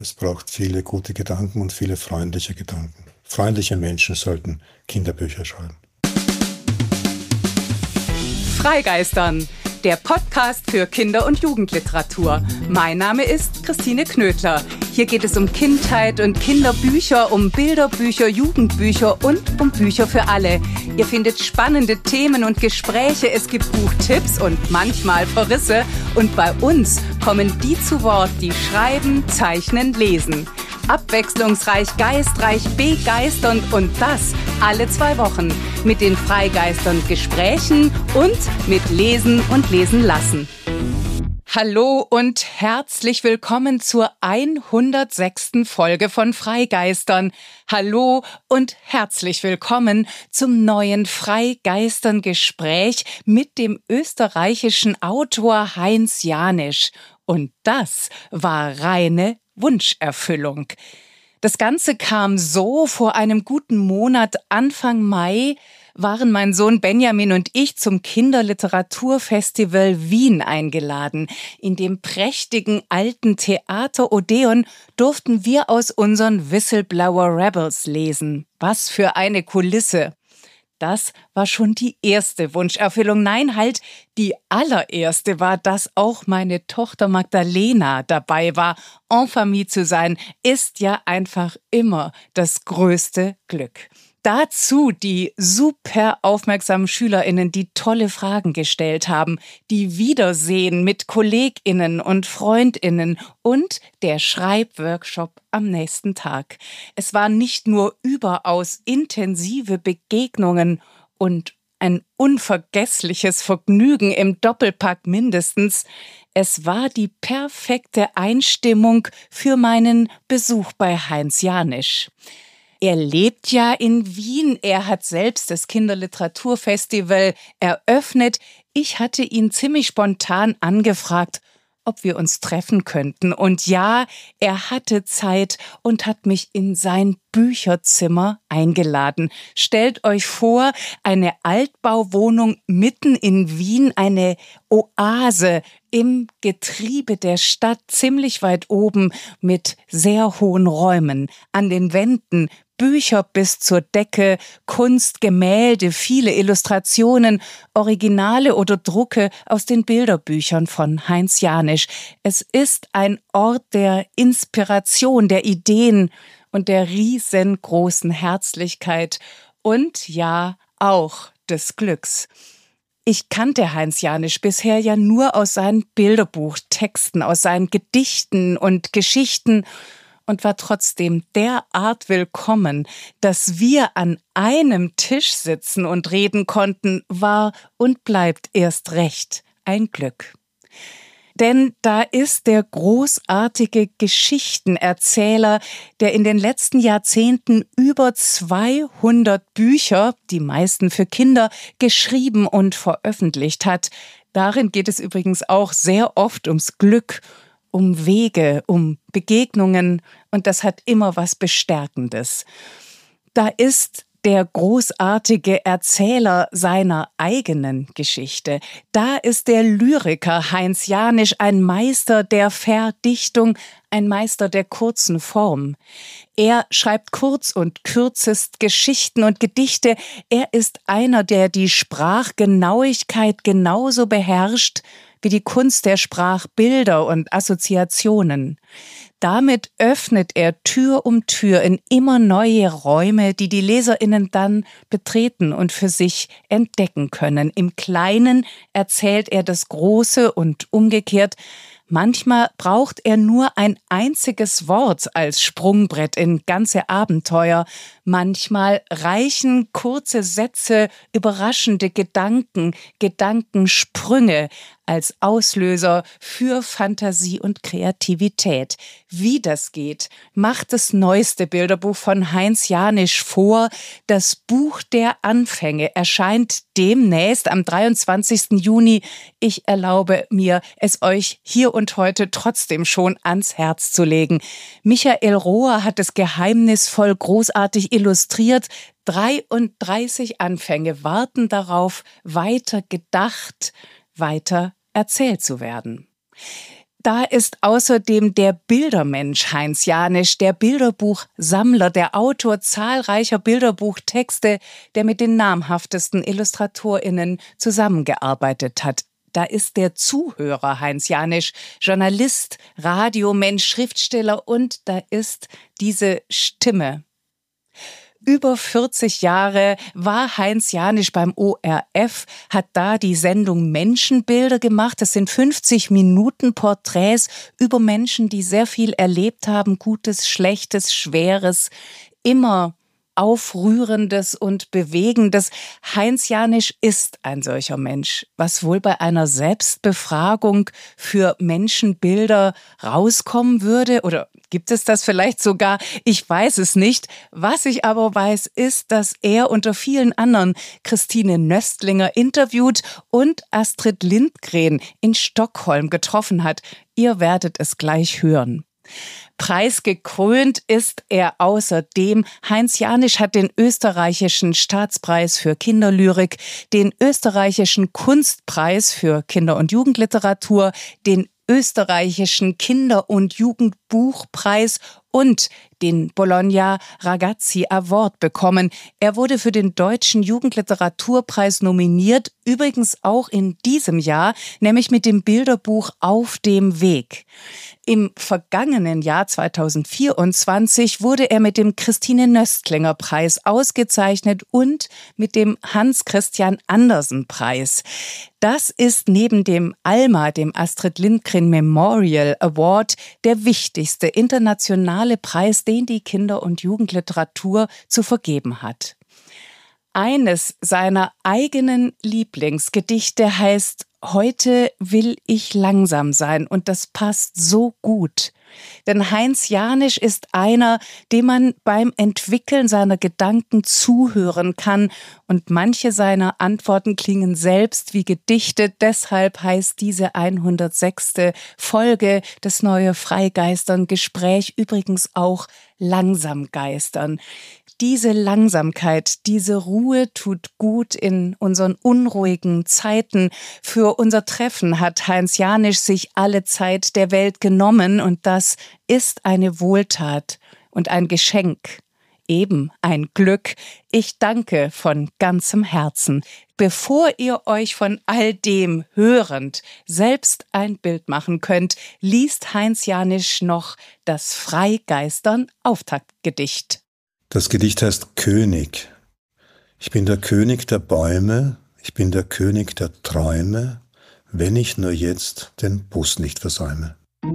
Es braucht viele gute Gedanken und viele freundliche Gedanken. Freundliche Menschen sollten Kinderbücher schreiben. Freigeistern, der Podcast für Kinder- und Jugendliteratur. Mein Name ist Christine Knödler. Hier geht es um Kindheit und Kinderbücher, um Bilderbücher, Jugendbücher und um Bücher für alle. Ihr findet spannende Themen und Gespräche, es gibt Buchtipps und manchmal Verrisse. Und bei uns kommen die zu Wort, die schreiben, zeichnen, lesen. Abwechslungsreich, geistreich, begeisternd und das alle 2 Wochen mit den Freigeistern Gesprächen und mit Lesen und Lesen lassen. Hallo und herzlich willkommen zur 106. Folge von Freigeistern. Hallo und herzlich willkommen zum neuen Freigeistern-Gespräch mit dem österreichischen Autor Heinz Janisch. Und das war reine Wunscherfüllung. Das Ganze kam so: Vor einem guten Monat, Anfang Mai, waren mein Sohn Benjamin und ich zum Kinderliteraturfestival Wien eingeladen. In dem prächtigen alten Theater Odeon durften wir aus unseren Whistleblower Rebels lesen. Was für eine Kulisse! Das war schon die erste Wunscherfüllung. Nein, halt, die allererste war, dass auch meine Tochter Magdalena dabei war. En famille zu sein, ist ja einfach immer das größte Glück. Dazu die super aufmerksamen SchülerInnen, die tolle Fragen gestellt haben, die Wiedersehen mit KollegInnen und FreundInnen und der Schreibworkshop am nächsten Tag. Es waren nicht nur überaus intensive Begegnungen und ein unvergessliches Vergnügen im Doppelpack mindestens. Es war die perfekte Einstimmung für meinen Besuch bei Heinz Janisch. Er lebt ja in Wien, er hat selbst das Kinderliteraturfestival eröffnet. Ich hatte ihn ziemlich spontan angefragt, ob wir uns treffen könnten. Und ja, er hatte Zeit und hat mich in sein Bücherzimmer eingeladen. Stellt euch vor, eine Altbauwohnung mitten in Wien, eine Oase im Getriebe der Stadt, ziemlich weit oben mit sehr hohen Räumen. An den Wänden Bücher bis zur Decke, Kunst, Gemälde, viele Illustrationen, Originale oder Drucke aus den Bilderbüchern von Heinz Janisch. Es ist ein Ort der Inspiration, der Ideen und der riesengroßen Herzlichkeit und ja, auch des Glücks. Ich kannte Heinz Janisch bisher ja nur aus seinen Bilderbuchtexten, aus seinen Gedichten und Geschichten und war trotzdem derart willkommen, dass wir an einem Tisch sitzen und reden konnten, war und bleibt erst recht ein Glück. Denn da ist der großartige Geschichtenerzähler, der in den letzten Jahrzehnten über 200 Bücher, die meisten für Kinder, geschrieben und veröffentlicht hat. Darin geht es übrigens auch sehr oft ums Glück, um Wege, um Begegnungen, und das hat immer was Bestärkendes. Da ist der großartige Erzähler seiner eigenen Geschichte. Da ist der Lyriker Heinz Janisch, ein Meister der Verdichtung, ein Meister der kurzen Form. Er schreibt kurz und kürzest Geschichten und Gedichte. Er ist einer, der die Sprachgenauigkeit genauso beherrscht wie die Kunst der Sprachbilder und Assoziationen. Damit öffnet er Tür um Tür in immer neue Räume, die die LeserInnen dann betreten und für sich entdecken können. Im Kleinen erzählt er das Große und umgekehrt. Manchmal braucht er nur ein einziges Wort als Sprungbrett in ganze Abenteuer. Manchmal reichen kurze Sätze, überraschende Gedanken, Gedankensprünge als Auslöser für Fantasie und Kreativität. Wie das geht, macht das neueste Bilderbuch von Heinz Janisch vor. Das Buch der Anfänge erscheint demnächst am 23. Juni. Ich erlaube mir, es euch hier und heute trotzdem schon ans Herz zu legen. Michael Rohr hat es geheimnisvoll großartig illustriert. 33 Anfänge warten darauf, weiter gedacht, weiter erzählt zu werden. Da ist außerdem der Bildermensch Heinz Janisch, der Bilderbuchsammler, der Autor zahlreicher Bilderbuchtexte, der mit den namhaftesten IllustratorInnen zusammengearbeitet hat. Da ist der Zuhörer Heinz Janisch, Journalist, Radiomensch, Schriftsteller und da ist diese Stimme. Über 40 Jahre war Heinz Janisch beim ORF, hat da die Sendung Menschenbilder gemacht. Das sind 50 Minuten Porträts über Menschen, die sehr viel erlebt haben, Gutes, Schlechtes, Schweres, immer Aufrührendes und Bewegendes. Heinz Janisch ist ein solcher Mensch, was wohl bei einer Selbstbefragung für Menschenbilder rauskommen würde. Oder gibt es das vielleicht sogar? Ich weiß es nicht. Was ich aber weiß, ist, dass er unter vielen anderen Christine Nöstlinger interviewt und Astrid Lindgren in Stockholm getroffen hat. Ihr werdet es gleich hören. Preisgekrönt ist er außerdem. Heinz Janisch hat den österreichischen Staatspreis für Kinderlyrik, den österreichischen Kunstpreis für Kinder- und Jugendliteratur, den österreichischen Kinder- und Jugendbuchpreis und den Bologna Ragazzi Award bekommen. Er wurde für den Deutschen Jugendliteraturpreis nominiert, übrigens auch in diesem Jahr, nämlich mit dem Bilderbuch Auf dem Weg. Im vergangenen Jahr 2024 wurde er mit dem Christine Nöstlinger Preis ausgezeichnet und mit dem Hans-Christian Andersen-Preis. Das ist neben dem ALMA, dem Astrid Lindgren Memorial Award, der wichtigste internationale Preis, den die Kinder- und Jugendliteratur zu vergeben hat. Eines seiner eigenen Lieblingsgedichte heißt Heute will ich langsam sein und das passt so gut. Denn Heinz Janisch ist einer, dem man beim Entwickeln seiner Gedanken zuhören kann und manche seiner Antworten klingen selbst wie Gedichte. Deshalb heißt diese 106. Folge das neue Freigeistern-Gespräch übrigens auch Langsam geistern. Diese Langsamkeit, diese Ruhe tut gut in unseren unruhigen Zeiten. Für unser Treffen hat Heinz Janisch sich alle Zeit der Welt genommen und das ist eine Wohltat und ein Geschenk, eben ein Glück. Ich danke von ganzem Herzen. Bevor ihr euch von all dem hörend selbst ein Bild machen könnt, liest Heinz Janisch noch das Freigeistern-Auftaktgedicht. Das Gedicht heißt König. Ich bin der König der Bäume, ich bin der König der Träume, wenn ich nur jetzt den Bus nicht versäume.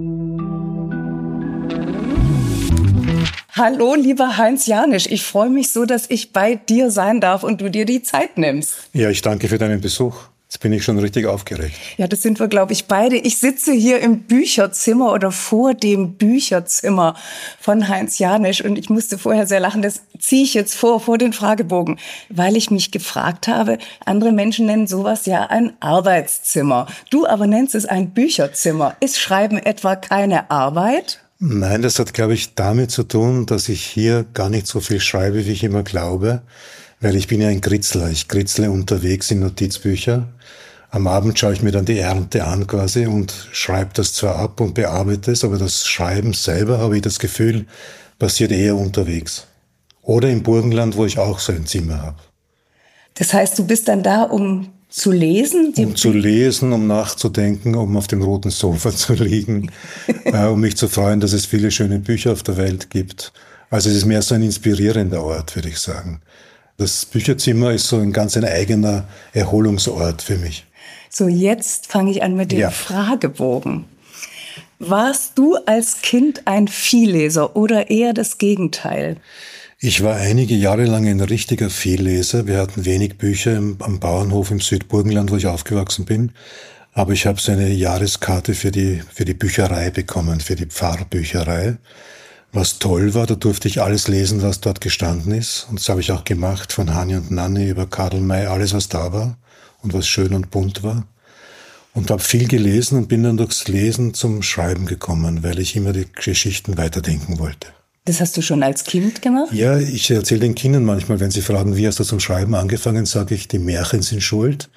Hallo, lieber Heinz Janisch. Ich freue mich so, dass ich bei dir sein darf und du dir die Zeit nimmst. Ja, ich danke für deinen Besuch. Jetzt bin ich schon richtig aufgeregt. Ja, das sind wir, glaube ich, beide. Ich sitze hier im Bücherzimmer oder vor dem Bücherzimmer von Heinz Janisch und ich musste vorher sehr lachen. Das ziehe ich jetzt vor den Fragebogen, weil ich mich gefragt habe, andere Menschen nennen sowas ja ein Arbeitszimmer. Du aber nennst es ein Bücherzimmer. Ist Schreiben etwa keine Arbeit? Nein, das hat, glaube ich, damit zu tun, dass ich hier gar nicht so viel schreibe, wie ich immer glaube. Weil ich bin ja ein Kritzler. Ich kritzle unterwegs in Notizbücher. Am Abend schaue ich mir dann die Ernte an quasi und schreibe das zwar ab und bearbeite es, aber das Schreiben selber, habe ich das Gefühl, passiert eher unterwegs. Oder im Burgenland, wo ich auch so ein Zimmer habe. Das heißt, du bist dann da, um zu lesen? Um zu lesen, um nachzudenken, um auf dem roten Sofa zu liegen, um mich zu freuen, dass es viele schöne Bücher auf der Welt gibt. Also es ist mehr so ein inspirierender Ort, würde ich sagen. Das Bücherzimmer ist so ein ganz eigener Erholungsort für mich. So, jetzt fange ich an mit dem Fragebogen. Warst du als Kind ein Vielleser oder eher das Gegenteil? Ich war einige Jahre lang ein richtiger Vielleser. Wir hatten wenig Bücher am Bauernhof im Südburgenland, wo ich aufgewachsen bin. Aber ich habe so eine Jahreskarte für die Bücherei bekommen, für die Pfarrbücherei. Was toll war, da durfte ich alles lesen, was dort gestanden ist. Und das habe ich auch gemacht, von Hani und Nanni über Karl May, alles was da war und was schön und bunt war. Und habe viel gelesen und bin dann durchs Lesen zum Schreiben gekommen, weil ich immer die Geschichten weiterdenken wollte. Das hast du schon als Kind gemacht? Ja, ich erzähle den Kindern manchmal, wenn sie fragen, wie hast du zum Schreiben angefangen, sage ich, die Märchen sind schuld,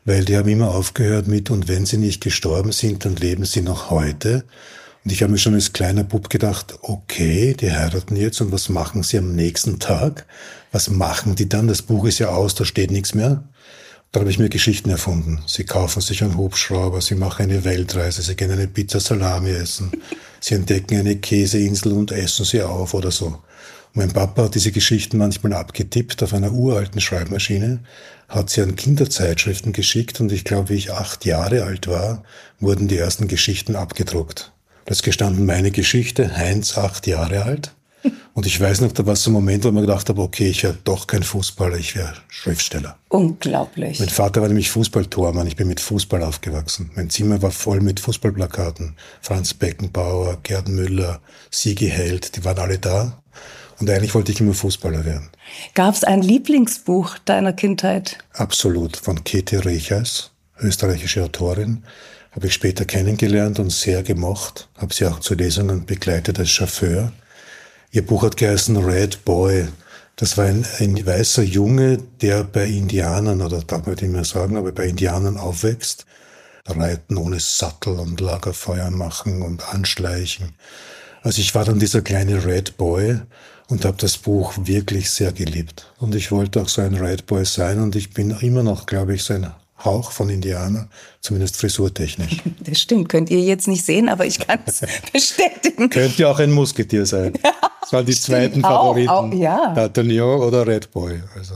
weil die haben immer aufgehört mit, und wenn sie nicht gestorben sind, dann leben sie noch heute. Und ich habe mir schon als kleiner Bub gedacht, okay, die heiraten jetzt und was machen sie am nächsten Tag? Was machen die dann? Das Buch ist ja aus, da steht nichts mehr. Da habe ich mir Geschichten erfunden. Sie kaufen sich einen Hubschrauber, sie machen eine Weltreise, sie gehen eine Pizza Salami essen, sie entdecken eine Käseinsel und essen sie auf oder so. Und mein Papa hat diese Geschichten manchmal abgetippt auf einer uralten Schreibmaschine, hat sie an Kinderzeitschriften geschickt und ich glaube, wie ich 8 Jahre alt war, wurden die ersten Geschichten abgedruckt. Da ist gestanden meine Geschichte, Heinz 8 Jahre alt. Und ich weiß noch, da war so ein Moment, wo ich mir gedacht habe, okay, ich wäre doch kein Fußballer, ich wäre Schriftsteller. Unglaublich. Mein Vater war nämlich Fußballtormann, ich bin mit Fußball aufgewachsen. Mein Zimmer war voll mit Fußballplakaten. Franz Beckenbauer, Gerd Müller, Sigi Held, die waren alle da. Und eigentlich wollte ich immer Fußballer werden. Gab es ein Lieblingsbuch deiner Kindheit? Absolut, von Käthe Rechers, österreichische Autorin. Habe ich später kennengelernt und sehr gemocht. Habe sie auch zu Lesungen begleitet als Chauffeur. Ihr Buch hat geheißen Red Boy. Das war ein weißer Junge, der bei Indianern, oder darf man nicht mehr sagen, aber bei Indianern aufwächst. Reiten ohne Sattel und Lagerfeuer machen und anschleichen. Also ich war dann dieser kleine Red Boy und habe das Buch wirklich sehr geliebt. Und ich wollte auch so ein Red Boy sein und ich bin immer noch, glaube ich, so ein Hauch von Indianer, zumindest frisurtechnisch. Das stimmt, könnt ihr jetzt nicht sehen, aber ich kann es bestätigen. Könnte auch ein Musketier sein. Das waren die zweiten Favoriten. Auch, ja. D'Artagnan oder Red Boy. Also.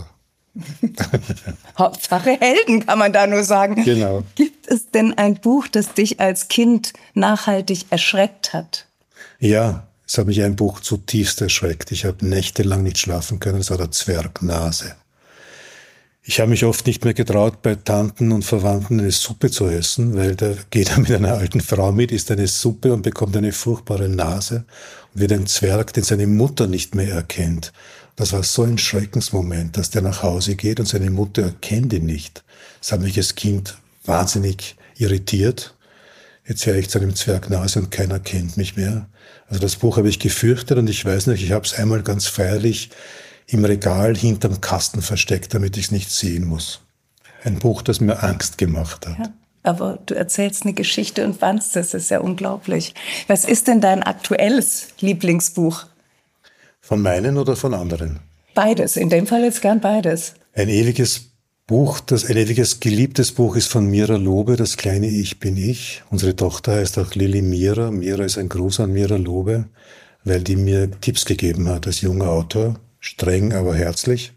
Hauptsache Helden, kann man da nur sagen. Genau. Gibt es denn ein Buch, das dich als Kind nachhaltig erschreckt hat? Ja, es hat mich ein Buch zutiefst erschreckt. Ich habe nächtelang nicht schlafen können. Es war der Zwerg Nase. Ich habe mich oft nicht mehr getraut, bei Tanten und Verwandten eine Suppe zu essen, weil da geht er mit einer alten Frau mit, isst eine Suppe und bekommt eine furchtbare Nase und wird ein Zwerg, den seine Mutter nicht mehr erkennt. Das war so ein Schreckensmoment, dass der nach Hause geht und seine Mutter erkennt ihn nicht. Das hat mich als Kind wahnsinnig irritiert. Jetzt höre ich zu einem Zwerg Nase und keiner kennt mich mehr. Also das Buch habe ich gefürchtet und ich weiß nicht, ich habe es einmal ganz feierlich im Regal hinterm Kasten versteckt, damit ich es nicht sehen muss. Ein Buch, das mir Angst gemacht hat. Ja, aber du erzählst eine Geschichte und wannst das ist ja unglaublich. Was ist denn dein aktuelles Lieblingsbuch? Von meinen oder von anderen? Beides, in dem Fall jetzt gern beides. Ein ewiges Buch, ein ewiges geliebtes Buch ist von Mira Lobe, Das kleine Ich bin ich. Unsere Tochter heißt auch Lili Mira. Mira ist ein Gruß an Mira Lobe, weil die mir Tipps gegeben hat als junger Autor. Streng, aber herzlich.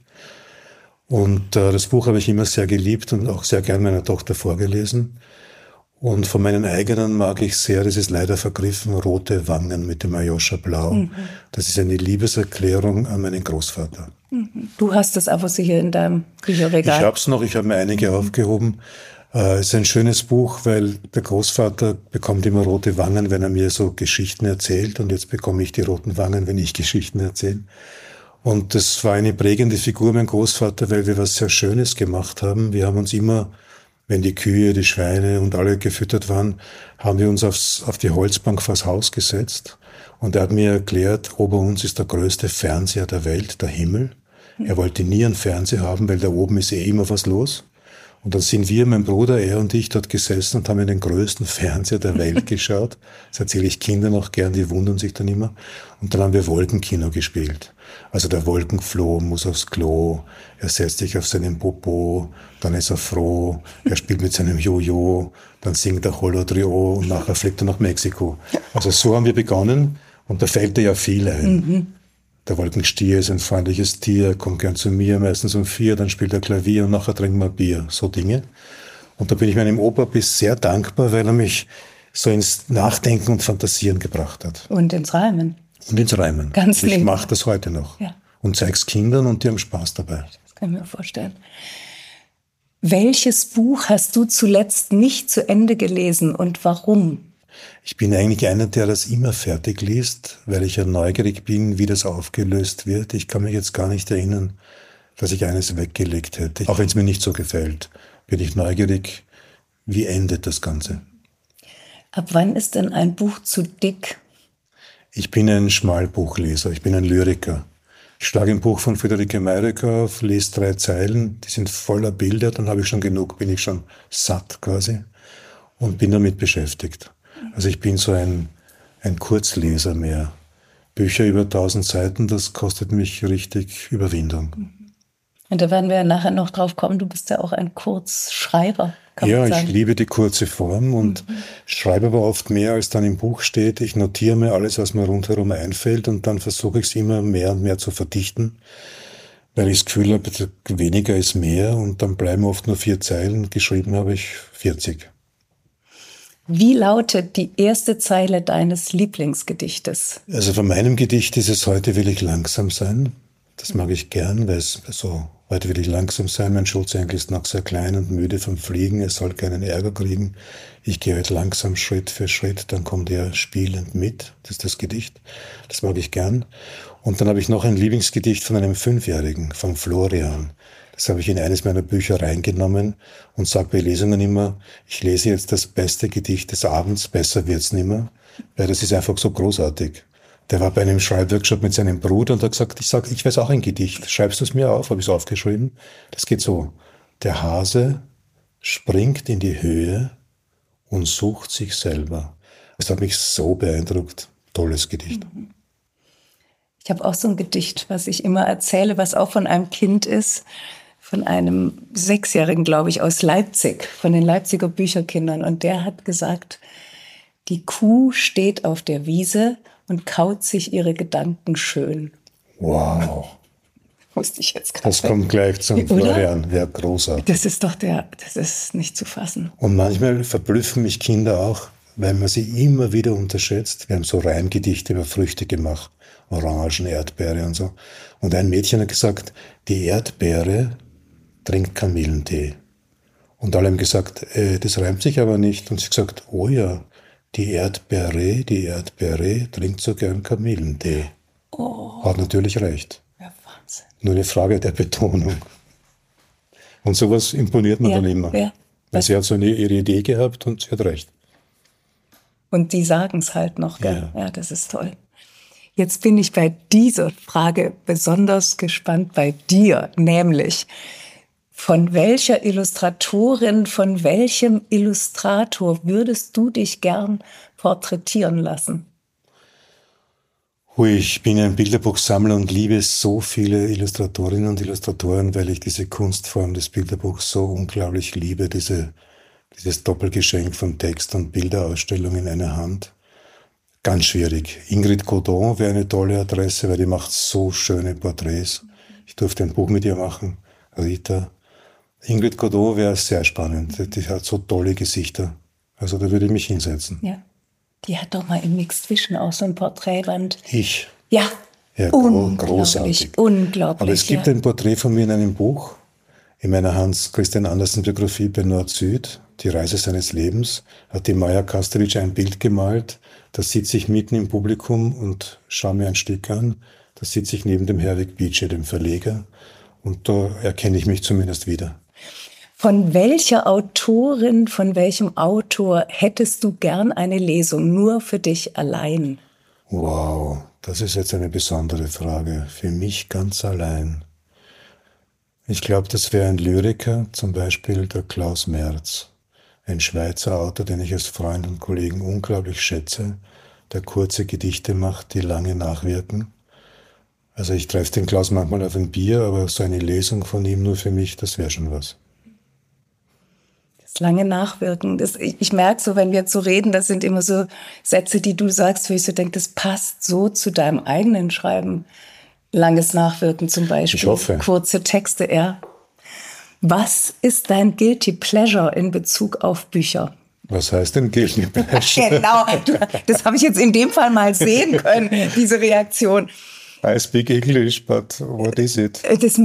Und das Buch habe ich immer sehr geliebt und auch sehr gern meiner Tochter vorgelesen. Und von meinen eigenen mag ich sehr, das ist leider vergriffen, Rote Wangen mit dem Aljoscha Blau. Mhm. Das ist eine Liebeserklärung an meinen Großvater. Mhm. Du hast es aber sicher in deinem Bücherregal. Ich habe es noch, ich habe mir einige aufgehoben. Es ist ein schönes Buch, weil der Großvater bekommt immer rote Wangen, wenn er mir so Geschichten erzählt. Und jetzt bekomme ich die roten Wangen, wenn ich Geschichten erzähle. Und das war eine prägende Figur, mein Großvater, weil wir was sehr Schönes gemacht haben. Wir haben uns immer, wenn die Kühe, die Schweine und alle gefüttert waren, haben wir uns auf die Holzbank vors Haus gesetzt. Und er hat mir erklärt, ober uns ist der größte Fernseher der Welt, der Himmel. Er wollte nie einen Fernseher haben, weil da oben ist immer was los. Und dann sind wir, mein Bruder, er und ich, dort gesessen und haben in den größten Fernseher der Welt geschaut. Das erzähle ich Kindern auch gern, die wundern sich dann immer. Und dann haben wir Wolkenkino gespielt. Also der Wolkenfloh muss aufs Klo, er setzt sich auf seinen Popo, dann ist er froh, er spielt mit seinem Jojo, dann singt er Holodrio und nachher fliegt er nach Mexiko. Also so haben wir begonnen und da fällt dir ja viel ein. Mhm. Der Wolkenstier ist ein freundliches Tier, kommt gern zu mir, meistens um 4, dann spielt er Klavier und nachher trinken wir Bier. So Dinge. Und da bin ich meinem Opa bis sehr dankbar, weil er mich so ins Nachdenken und Fantasieren gebracht hat. Und ins Reimen. Und ins Reimen. Ganz lieb. Ich mache das heute noch. Ja. Und zeig's Kindern und die haben Spaß dabei. Das kann ich mir vorstellen. Welches Buch hast du zuletzt nicht zu Ende gelesen und warum? Ich bin eigentlich einer, der das immer fertig liest, weil ich ja neugierig bin, wie das aufgelöst wird. Ich kann mich jetzt gar nicht erinnern, dass ich eines weggelegt hätte. Auch wenn es mir nicht so gefällt, bin ich neugierig, wie endet das Ganze. Ab wann ist denn ein Buch zu dick? Ich bin ein Schmalbuchleser, ich bin ein Lyriker. Ich schlage ein Buch von Friederike Mayröcker auf, lese 3 Zeilen, die sind voller Bilder, dann habe ich schon genug, bin ich schon satt quasi und bin damit beschäftigt. Also ich bin so ein Kurzleser mehr. Bücher über 1000 Seiten, das kostet mich richtig Überwindung. Und da werden wir ja nachher noch drauf kommen, du bist ja auch ein Kurzschreiber, kann man sagen. Ja, ich liebe die kurze Form und schreibe aber oft mehr, als dann im Buch steht. Ich notiere mir alles, was mir rundherum einfällt und dann versuche ich es immer mehr und mehr zu verdichten, weil ich das Gefühl habe, weniger ist mehr und dann bleiben oft nur 4 Zeilen, geschrieben habe ich 40. Wie lautet die erste Zeile deines Lieblingsgedichtes? Also von meinem Gedicht ist es "Heute will ich langsam sein". Das mag ich gern, weil es so, heute will ich langsam sein, mein Schutzengel ist noch sehr klein und müde vom Fliegen, er soll keinen Ärger kriegen. Ich gehe heute langsam Schritt für Schritt, dann kommt er spielend mit. Das ist das Gedicht. Das mag ich gern. Und dann habe ich noch ein Lieblingsgedicht von einem 5-Jährigen, von Florian. Das habe ich in eines meiner Bücher reingenommen und sage bei Lesungen immer, ich lese jetzt das beste Gedicht des Abends, besser wird's nimmer, weil das ist einfach so großartig. Der war bei einem Schreibworkshop mit seinem Bruder und hat gesagt, ich weiß auch ein Gedicht, schreibst du es mir auf? Habe ich es aufgeschrieben. Das geht so. Der Hase springt in die Höhe und sucht sich selber. Das hat mich so beeindruckt. Tolles Gedicht. Ich habe auch so ein Gedicht, was ich immer erzähle, was auch von einem Kind ist, von einem 6-Jährigen, glaube ich, aus Leipzig, von den Leipziger Bücherkindern. Und der hat gesagt, die Kuh steht auf der Wiese und kaut sich ihre Gedanken schön. Wow. Wusste ich jetzt gerade. Das kommt gleich zum Florian. Ja, großartig. Das ist nicht zu fassen. Und manchmal verblüffen mich Kinder auch, weil man sie immer wieder unterschätzt. Wir haben so Reimgedichte über Früchte gemacht. Orangen, Erdbeere und so. Und ein Mädchen hat gesagt, die Erdbeere trinkt Kamillentee. Und alle haben gesagt, das reimt sich aber nicht. Und sie hat gesagt, oh ja, die Erdbeere trinkt so gern Kamillentee. Oh. Hat natürlich recht. Ja, Wahnsinn. Nur eine Frage der Betonung. Und sowas imponiert man dann immer. Ja. Weil sie hat so ihre Idee gehabt und sie hat recht. Und die sagen es halt noch, gell? Ja, das ist toll. Jetzt bin ich bei dieser Frage besonders gespannt bei dir, nämlich von welcher Illustratorin, von welchem Illustrator würdest du dich gern porträtieren lassen? Ich bin ein Bilderbuchsammler und liebe so viele Illustratorinnen und Illustratoren, weil ich diese Kunstform des Bilderbuchs so unglaublich liebe, dieses Doppelgeschenk von Text und Bilderausstellung in einer Hand. Ganz schwierig. Ingrid Godon wäre eine tolle Adresse, weil die macht so schöne Porträts. Ich durfte ein Buch mit ihr machen, Rita. Ingrid Godot wäre sehr spannend. Die hat so tolle Gesichter. Also da würde ich mich hinsetzen. Ja. Die hat doch mal im Mixed Vision auch so ein Porträtband. Ich? Ja. Großartig. Unglaublich. Aber es gibt ein Porträt von mir in einem Buch, in meiner Hans Christian Andersen Biografie bei Nord-Süd, die Reise seines Lebens, hat die Maja Kastelic ein Bild gemalt. Da sitze ich mitten im Publikum und schaue mir ein Stück an. Da sitze ich neben dem Herwig Bietsche, dem Verleger. Und da erkenne ich mich zumindest wieder. Von welcher Autorin, von welchem Autor hättest du gern eine Lesung, nur für dich allein? Wow, das ist jetzt eine besondere Frage. Für mich ganz allein. Ich glaube, das wäre ein Lyriker, zum Beispiel der Klaus Merz. Ein Schweizer Autor, den ich als Freund und Kollegen unglaublich schätze, der kurze Gedichte macht, die lange nachwirken. Also ich treffe den Klaus manchmal auf ein Bier, aber so eine Lesung von ihm nur für mich, das wäre schon was. Das lange Nachwirken, ich merke so, wenn wir jetzt so reden, das sind immer so Sätze, die du sagst, wo ich so denke, das passt so zu deinem eigenen Schreiben. Langes Nachwirken zum Beispiel. Ich hoffe. Kurze Texte, ja. Was ist dein Guilty Pleasure in Bezug auf Bücher? Was heißt denn Guilty Pleasure? Genau, das habe ich jetzt in dem Fall mal sehen können, diese Reaktion. I speak English, but what is it?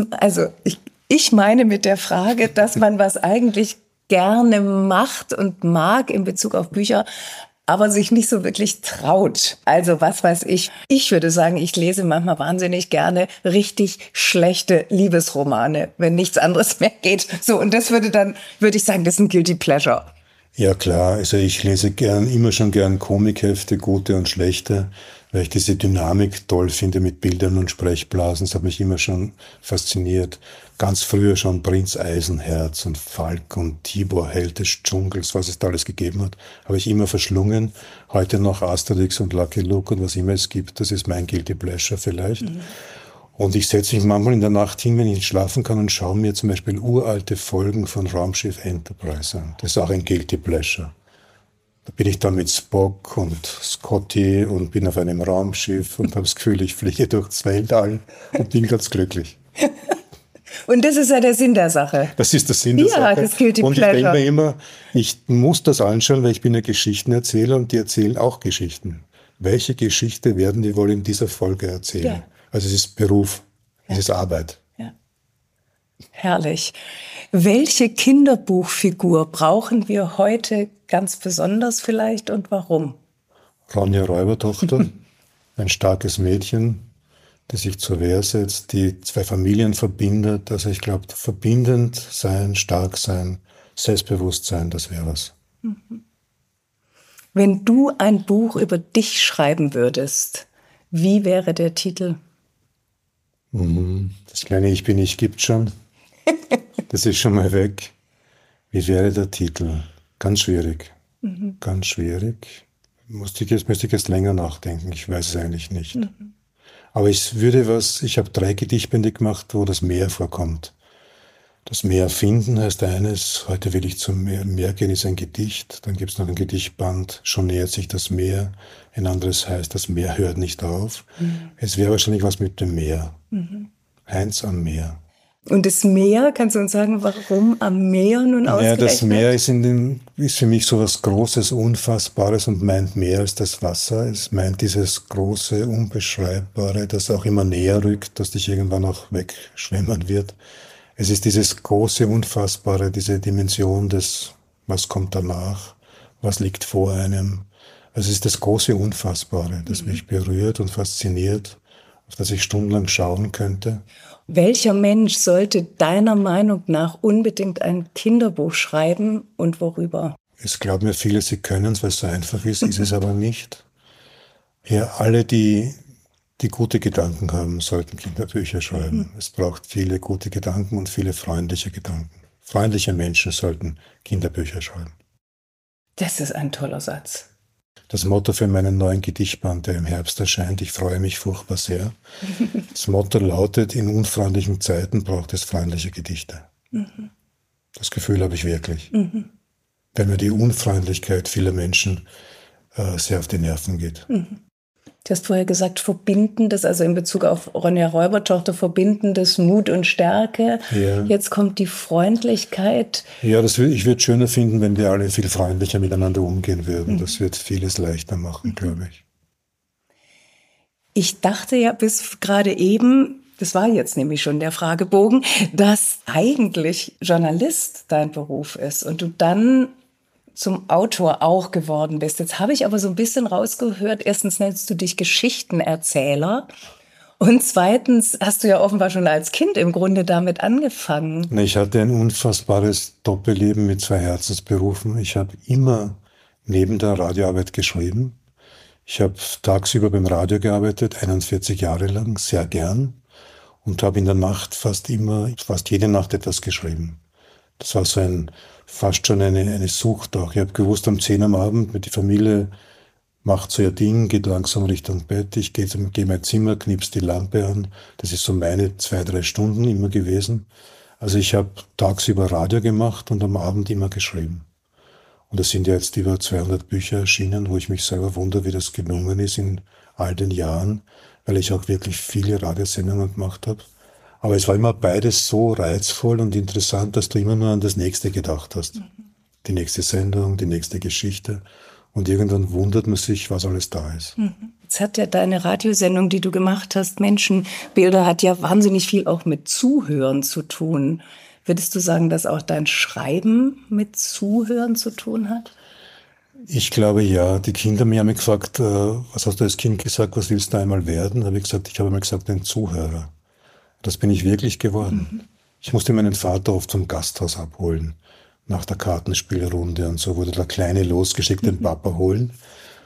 Ich meine mit der Frage, dass man was eigentlich gerne macht und mag in Bezug auf Bücher, aber sich nicht so wirklich traut. Also was weiß ich. Ich würde sagen, ich lese manchmal wahnsinnig gerne richtig schlechte Liebesromane, wenn nichts anderes mehr geht. So, und das würde ich sagen, das ist ein Guilty Pleasure. Ja klar, also ich lese immer schon gern Komikhefte, gute und schlechte. weil ich diese Dynamik toll finde mit Bildern und Sprechblasen. Das hat mich immer schon fasziniert. Ganz früher schon Prinz Eisenherz und Falk und Tibor, Held des Dschungels, was es da alles gegeben hat, habe ich immer verschlungen. Heute noch Asterix und Lucky Luke und was immer es gibt. Das ist mein Guilty Pleasure vielleicht. Und ich setze mich manchmal in der Nacht hin, wenn ich nicht schlafen kann, und schaue mir zum Beispiel uralte Folgen von Raumschiff Enterprise an. Das ist auch ein Guilty Pleasure. Da bin ich dann mit Spock und Scotty und bin auf einem Raumschiff und habe das Gefühl, ich fliege durchs Weltall und bin ganz glücklich. Und das ist ja der Sinn der Sache. Das ist der Sinn der Sache. Ja, das Guilty Und ich Pleasure. denke mir immer, ich muss das anschauen, weil ich bin ein Geschichtenerzähler und die erzählen auch Geschichten. Welche Geschichte werden die wohl in dieser Folge erzählen? Ja. Also es ist Beruf, es ist Arbeit. Ja. Herrlich. Welche Kinderbuchfigur brauchen wir heute ganz besonders vielleicht und warum? Ronja Räubertochter, ein starkes Mädchen, die sich zur Wehr setzt, die zwei Familien verbindet. Also ich glaube, verbindend sein, stark sein, Selbstbewusstsein, das wäre was. Wenn du ein Buch über dich schreiben würdest, wie wäre der Titel? Das kleine Ich bin ich gibt schon. Das ist schon mal weg. Wie wäre der Titel? Ganz schwierig. Ganz schwierig. Müsste ich jetzt länger nachdenken. Ich weiß es eigentlich nicht. Aber ich habe 3 Gedichtbände gemacht, wo das Meer vorkommt. Das Meer finden heißt eines, heute will ich zum Meer. Meer gehen ist ein Gedicht. Dann gibt es noch ein Gedichtband, schon nähert sich das Meer. Ein anderes heißt, das Meer hört nicht auf. Es wäre wahrscheinlich was mit dem Meer. Heinz am Meer. Und das Meer, kannst du uns sagen, warum am Meer nun ausgerechnet? Ja, das Meer ist für mich so was Großes, Unfassbares und meint mehr als das Wasser. Es meint dieses große, Unbeschreibbare, das auch immer näher rückt, das dich irgendwann auch wegschwemmen wird. Es ist dieses große, Unfassbare, diese Dimension des, was kommt danach, was liegt vor einem. Also es ist das große Unfassbare, das mich berührt und fasziniert, auf das ich stundenlang schauen könnte. Welcher Mensch sollte deiner Meinung nach unbedingt ein Kinderbuch schreiben und worüber? Es glauben mir viele, sie können es, weil es so einfach ist es aber nicht. Ja, alle, die gute Gedanken haben, sollten Kinderbücher schreiben. Es braucht viele gute Gedanken und viele freundliche Gedanken. Freundliche Menschen sollten Kinderbücher schreiben. Das ist ein toller Satz. Das Motto für meinen neuen Gedichtband, der im Herbst erscheint, ich freue mich furchtbar sehr. Das Motto lautet, in unfreundlichen Zeiten braucht es freundliche Gedichte. Das Gefühl habe ich wirklich. Weil mir die Unfreundlichkeit vieler Menschen sehr auf die Nerven geht. Du hast vorher gesagt, Verbindendes, also in Bezug auf Ronja Räubertochter, Verbindendes, Mut und Stärke. Ja. Jetzt kommt die Freundlichkeit. Ja, ich würde es schöner finden, wenn wir alle viel freundlicher miteinander umgehen würden. Das wird vieles leichter machen, glaube ich. Ich dachte ja bis gerade eben, das war jetzt nämlich schon der Fragebogen, dass eigentlich Journalist dein Beruf ist und du dann zum Autor auch geworden bist. Jetzt habe ich aber so ein bisschen rausgehört, erstens nennst du dich Geschichtenerzähler und zweitens hast du ja offenbar schon als Kind im Grunde damit angefangen. Ich hatte ein unfassbares Doppelleben mit 2 Herzensberufen. Ich habe immer neben der Radioarbeit geschrieben. Ich habe tagsüber beim Radio gearbeitet, 41 Jahre lang, sehr gern, und habe in der Nacht fast jede Nacht etwas geschrieben. Das war so fast schon eine Sucht auch. Ich habe gewusst, um 10 am Abend, die Familie macht so ihr Ding, geht langsam Richtung Bett, ich gehe in mein Zimmer, knipse die Lampe an. Das ist so meine 2-3 Stunden immer gewesen. Also ich habe tagsüber Radio gemacht und am Abend immer geschrieben. Und es sind ja jetzt über 200 Bücher erschienen, wo ich mich selber wundere, wie das gelungen ist in all den Jahren, weil ich auch wirklich viele Radiosendungen gemacht habe. Aber es war immer beides so reizvoll und interessant, dass du immer nur an das Nächste gedacht hast. Die nächste Sendung, die nächste Geschichte. Und irgendwann wundert man sich, was alles da ist. Jetzt hat ja deine Radiosendung, die du gemacht hast, Menschenbilder, hat ja wahnsinnig viel auch mit Zuhören zu tun. Würdest du sagen, dass auch dein Schreiben mit Zuhören zu tun hat? Ich glaube, ja. Die Kinder haben mich gefragt, was hast du als Kind gesagt, was willst du einmal werden? Da habe ich habe einmal gesagt, ein Zuhörer. Das bin ich wirklich geworden. Ich musste meinen Vater oft zum Gasthaus abholen, nach der Kartenspielrunde und so wurde der Kleine losgeschickt, den Papa holen.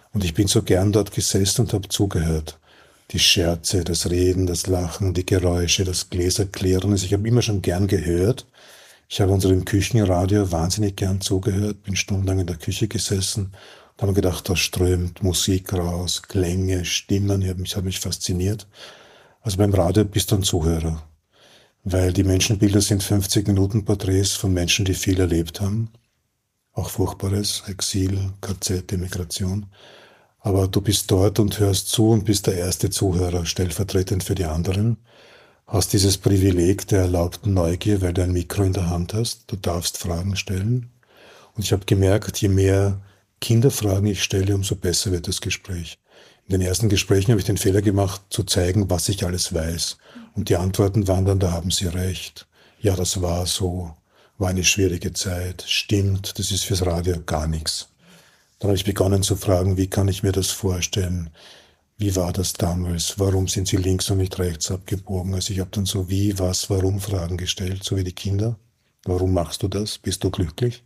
Und ich bin so gern dort gesessen und habe zugehört. Die Scherze, das Reden, das Lachen, die Geräusche, das Gläserklirren. Also ich habe immer schon gern gehört. Ich habe unserem Küchenradio wahnsinnig gern zugehört, bin stundenlang in der Küche gesessen und habe gedacht, da strömt Musik raus, Klänge, Stimmen, das hat mich fasziniert. Also beim Radio bist du ein Zuhörer, weil die Menschenbilder sind 50-Minuten-Porträts von Menschen, die viel erlebt haben, auch Furchtbares, Exil, KZ, Emigration. Aber du bist dort und hörst zu und bist der erste Zuhörer, stellvertretend für die anderen. Hast dieses Privileg der erlaubten Neugier, weil du ein Mikro in der Hand hast. Du darfst Fragen stellen. Und ich habe gemerkt, je mehr Kinderfragen ich stelle, umso besser wird das Gespräch. In den ersten Gesprächen habe ich den Fehler gemacht, zu zeigen, was ich alles weiß. Und die Antworten waren dann, da haben Sie recht. Ja, das war so. War eine schwierige Zeit. Stimmt, das ist fürs Radio gar nichts. Dann habe ich begonnen zu fragen, wie kann ich mir das vorstellen? Wie war das damals? Warum sind Sie links und nicht rechts abgebogen? Also ich habe dann so wie, was, warum Fragen gestellt, so wie die Kinder. Warum machst du das? Bist du glücklich?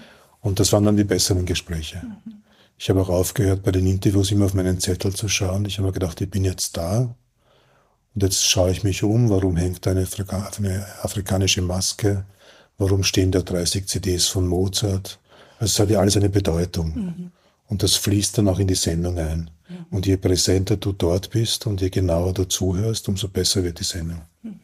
Und das waren dann die besseren Gespräche. Ich habe auch aufgehört, bei den Interviews immer auf meinen Zettel zu schauen. Ich habe mir gedacht, ich bin jetzt da und jetzt schaue ich mich um. Warum hängt eine afrikanische Maske? Warum stehen da 30 CDs von Mozart? Also es hat ja alles eine Bedeutung. Und das fließt dann auch in die Sendung ein. Und je präsenter du dort bist und je genauer du zuhörst, umso besser wird die Sendung.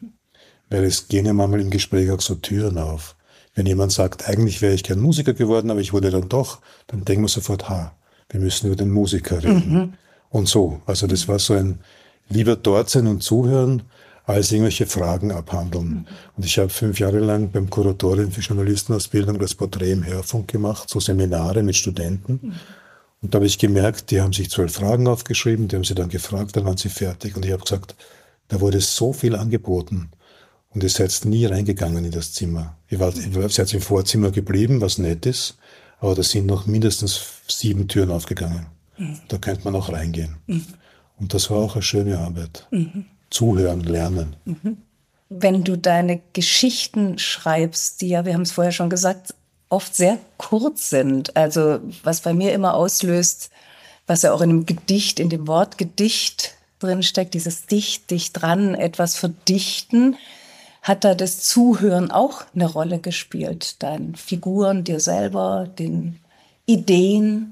Weil es gehen ja manchmal im Gespräch auch so Türen auf. Wenn jemand sagt, eigentlich wäre ich gern Musiker geworden, aber ich wurde dann doch, dann denken wir sofort, wir müssen über den Musiker reden. Und so. Also das war so ein lieber dort sein und zuhören, als irgendwelche Fragen abhandeln. Und ich habe 5 Jahre lang beim Kuratorium für Journalistenausbildung das Porträt im Hörfunk gemacht, so Seminare mit Studenten. Und da habe ich gemerkt, die haben sich 12 Fragen aufgeschrieben, die haben sie dann gefragt, dann waren sie fertig. Und ich habe gesagt, da wurde so viel angeboten. Und ihr seid nie reingegangen in das Zimmer. Ihr seid im Vorzimmer geblieben, was nett ist, aber da sind noch mindestens 7 Türen aufgegangen. Da könnte man auch reingehen. Und das war auch eine schöne Arbeit. Zuhören, lernen. Wenn du deine Geschichten schreibst, die ja, wir haben es vorher schon gesagt, oft sehr kurz sind, also was bei mir immer auslöst, was ja auch in dem Gedicht, in dem Wort Gedicht drinsteckt, dieses dicht dran, etwas verdichten, hat da das Zuhören auch eine Rolle gespielt? Deinen Figuren, dir selber, den Ideen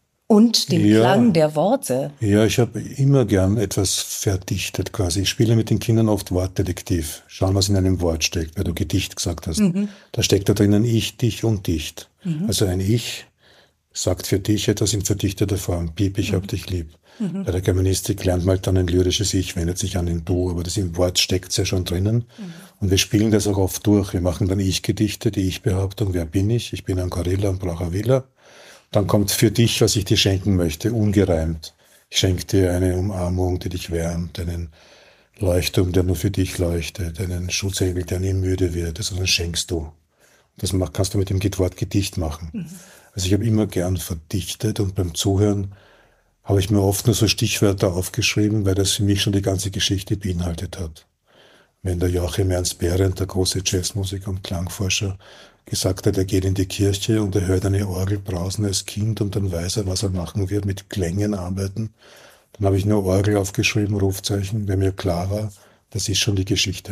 und dem Klang der Worte? Ja, ich habe immer gern etwas verdichtet quasi. Ich spiele mit den Kindern oft Wortdetektiv. Schauen, was in einem Wort steckt, weil du Gedicht gesagt hast. Da steckt da drinnen ich, dich und dicht. Also ein Ich sagt für dich etwas in verdichteter Form. Piep, ich hab dich lieb. Bei der Germanistik lernt man halt dann ein lyrisches Ich, wendet sich an den Du, aber das im Wort steckt ja schon drinnen. Und wir spielen das auch oft durch. Wir machen dann Ich-Gedichte, die Ich-Behauptung, wer bin ich? Ich bin ein Gorilla und brauche eine Villa. Dann kommt für dich, was ich dir schenken möchte, ungereimt. Ich schenke dir eine Umarmung, die dich wärmt, einen Leuchtturm, der nur für dich leuchtet, einen Schutzengel, der nie müde wird. Also dann schenkst du. Das kannst du mit dem Wort Gedicht machen. Also ich habe immer gern verdichtet und beim Zuhören habe ich mir oft nur so Stichwörter aufgeschrieben, weil das für mich schon die ganze Geschichte beinhaltet hat. Wenn der Joachim Ernst Behrendt, der große Jazzmusiker und Klangforscher, gesagt hat, er geht in die Kirche und er hört eine Orgel brausen als Kind und dann weiß er, was er machen wird, mit Klängen arbeiten. Dann habe ich nur Orgel aufgeschrieben, Rufzeichen, weil mir klar war, das ist schon die Geschichte,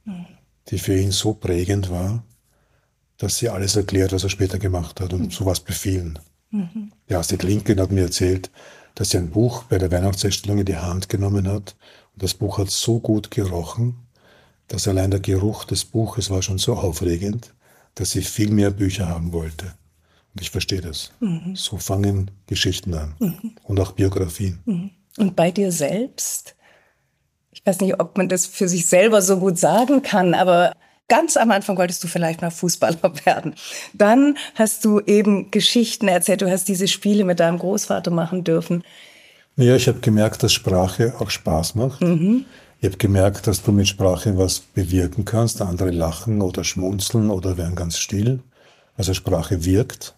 die für ihn so prägend war, dass sie alles erklärt, was er später gemacht hat und sowas befiehlen. Der Astrid Lindgren hat mir erzählt, dass sie ein Buch bei der Weihnachtsausstellung in die Hand genommen hat und das Buch hat so gut gerochen, dass allein der Geruch des Buches war schon so aufregend, dass sie viel mehr Bücher haben wollte. Und ich verstehe das. So fangen Geschichten an. Und auch Biografien. Und bei dir selbst? Ich weiß nicht, ob man das für sich selber so gut sagen kann, aber ganz am Anfang wolltest du vielleicht mal Fußballer werden. Dann hast du eben Geschichten erzählt. Du hast diese Spiele mit deinem Großvater machen dürfen. Ja, ich habe gemerkt, dass Sprache auch Spaß macht. Ich habe gemerkt, dass du mit Sprache was bewirken kannst. Andere lachen oder schmunzeln oder werden ganz still. Also Sprache wirkt.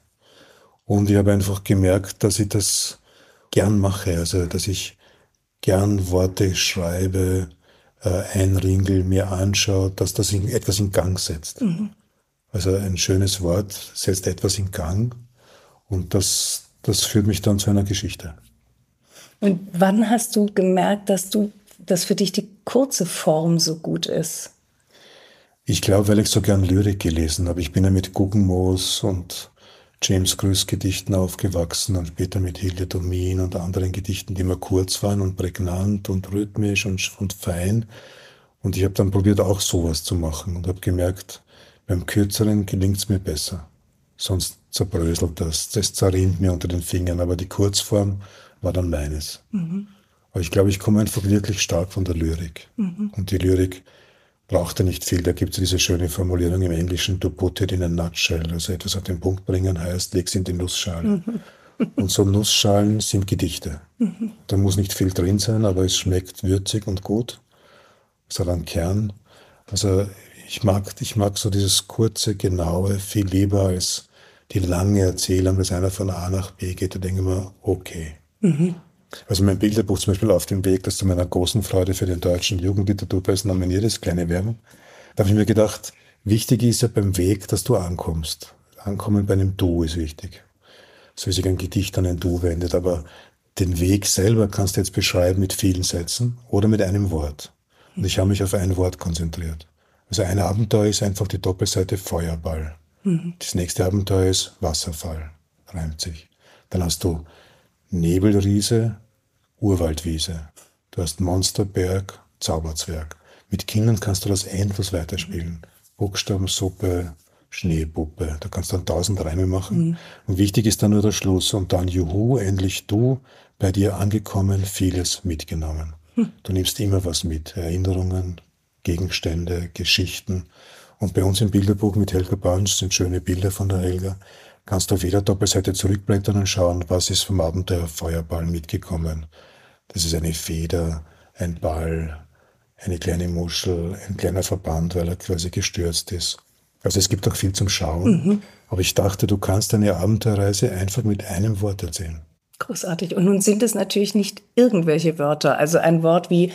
Und ich habe einfach gemerkt, dass ich das gern mache. Also dass ich gern Worte schreibe, einringel, mir anschaue, dass das etwas in Gang setzt. Also ein schönes Wort setzt etwas in Gang und das führt mich dann zu einer Geschichte. Und wann hast du gemerkt, dass für dich die kurze Form so gut ist? Ich glaube, weil ich so gern Lyrik gelesen habe. Ich bin ja mit Guggenmoos und James Krüss Gedichten aufgewachsen und später mit Hilde Domin und anderen Gedichten, die immer kurz waren und prägnant und rhythmisch und fein. Und ich habe dann probiert, auch sowas zu machen und habe gemerkt, beim Kürzeren gelingt es mir besser. Sonst zerbröselt das zerrinnt mir unter den Fingern, aber die Kurzform war dann meines. Aber ich glaube, ich komme einfach wirklich stark von der Lyrik. Und die Lyrik braucht ja nicht viel. Da gibt es diese schöne Formulierung im Englischen, to put it in a nutshell. Also etwas auf den Punkt bringen heißt, leg's in die Nussschale. Und so Nussschalen sind Gedichte. Da muss nicht viel drin sein, aber es schmeckt würzig und gut. Es hat einen Kern. Also ich mag so dieses kurze, genaue viel lieber als die lange Erzählung, dass einer von A nach B geht. Da denke ich mir, okay. Also mein Bilderbuch zum Beispiel Auf dem Weg, das zu meiner großen Freude für den Deutschen Jugendliteraturpreis nominiert ist, kleine Werbung. Da habe ich mir gedacht, wichtig ist ja beim Weg, dass du ankommst. Ankommen bei einem Du ist wichtig. So wie sich ein Gedicht an ein Du wendet, aber den Weg selber kannst du jetzt beschreiben mit vielen Sätzen oder mit einem Wort. Und ich habe mich auf ein Wort konzentriert. Also ein Abenteuer ist einfach die Doppelseite Feuerball. Das nächste Abenteuer ist Wasserfall, reimt sich. Dann hast du Nebelriese, Urwaldwiese. Du hast Monsterberg, Zauberzwerg. Mit Kindern kannst du das endlos weiterspielen. Buchstabensuppe, Schneepuppe. Da kannst du dann 1000 Reime machen. Und wichtig ist dann nur der Schluss. Und dann, juhu, endlich du, bei dir angekommen, vieles mitgenommen. Du nimmst immer was mit. Erinnerungen, Gegenstände, Geschichten. Und bei uns im Bilderbuch mit Helga Bunch sind schöne Bilder von der Helga. Kannst du auf jeder Doppelseite zurückblättern und schauen, was ist vom Abenteuer Feuerball mitgekommen. Das ist eine Feder, ein Ball, eine kleine Muschel, ein kleiner Verband, weil er quasi gestürzt ist. Also es gibt auch viel zum Schauen. Aber ich dachte, du kannst eine Abenteuerreise einfach mit einem Wort erzählen. Großartig. Und nun sind es natürlich nicht irgendwelche Wörter. Also ein Wort wie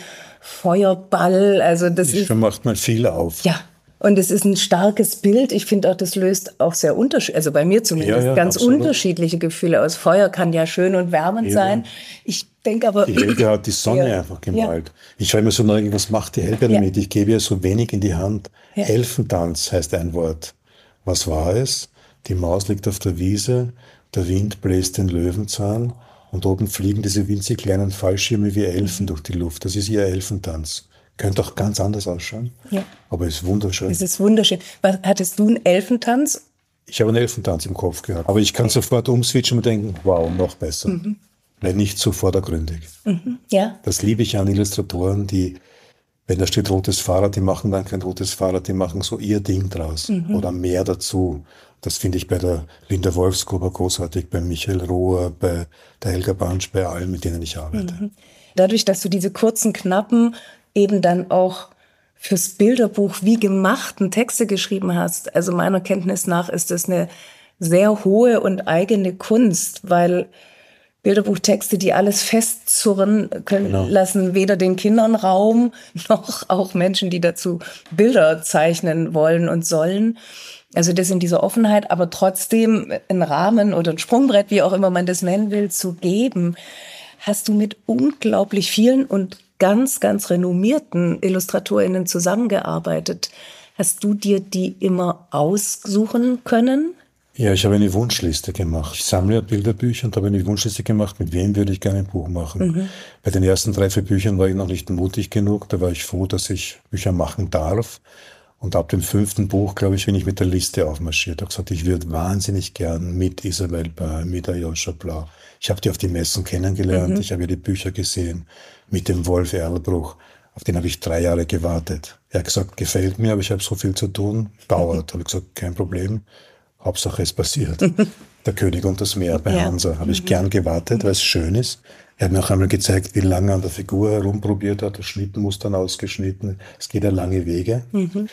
Feuerball, also das ist... Schon macht man viel auf. Ja. Und es ist ein starkes Bild. Ich finde auch, das löst auch sehr unterschiedliche, also bei mir zumindest, ganz absolut unterschiedliche Gefühle aus. Feuer kann ja schön und wärmend sein. Ich denke aber... Die Helga hat die Sonne einfach gemalt. Ja. Ich war immer so neugierig, was macht die Helga damit? Ich gebe ihr so wenig in die Hand. Elfentanz heißt ein Wort. Was war es? Die Maus liegt auf der Wiese, der Wind bläst den Löwenzahn und oben fliegen diese winzig kleinen Fallschirme wie Elfen durch die Luft. Das ist ihr Elfentanz. Könnte auch ganz anders ausschauen, aber es ist wunderschön. Es ist wunderschön. Hattest du einen Elfentanz? Ich habe einen Elfentanz im Kopf gehabt, aber ich kann sofort umswitchen und denken, wow, noch besser. Weil nicht so vordergründig. Ja. Das liebe ich an Illustratoren, die, wenn da steht rotes Fahrrad, die machen dann kein rotes Fahrrad, die machen so ihr Ding draus oder mehr dazu. Das finde ich bei der Linda Wolfsgruber großartig, bei Michael Rohr, bei der Helga Bunch, bei allen, mit denen ich arbeite. Dadurch, dass du diese kurzen, knappen, eben dann auch fürs Bilderbuch wie gemachten Texte geschrieben hast. Also meiner Kenntnis nach ist das eine sehr hohe und eigene Kunst, weil Bilderbuchtexte, die alles festzurren können, lassen weder den Kindern Raum, noch auch Menschen, die dazu Bilder zeichnen wollen und sollen. Also das in dieser Offenheit, aber trotzdem einen Rahmen oder ein Sprungbrett, wie auch immer man das nennen will, zu geben, hast du mit unglaublich vielen und ganz, ganz renommierten IllustratorInnen zusammengearbeitet. Hast du dir die immer aussuchen können? Ja, ich habe eine Wunschliste gemacht. Ich sammle ja Bilderbücher und habe eine Wunschliste gemacht, mit wem würde ich gerne ein Buch machen. Bei den ersten 3, 4 Büchern war ich noch nicht mutig genug. Da war ich froh, dass ich Bücher machen darf. Und ab dem 5. Buch, glaube ich, bin ich mit der Liste aufmarschiert. Ich habe gesagt, ich würde wahnsinnig gern mit Isabel Bär, mit Aljoscha Blau. Ich habe die auf die Messen kennengelernt, ich habe die Bücher gesehen, mit dem Wolf Erlbruch. Auf den habe ich 3 Jahre gewartet. Er hat gesagt, gefällt mir, aber ich habe so viel zu tun, dauert. Habe ich gesagt, kein Problem, Hauptsache es passiert. Der König und das Meer bei Hansa habe ich gern gewartet, weil es schön ist. Er hat mir auch einmal gezeigt, wie lange er an der Figur herumprobiert hat, das Schnittenmustern ausgeschnitten. Es geht ja lange Wege.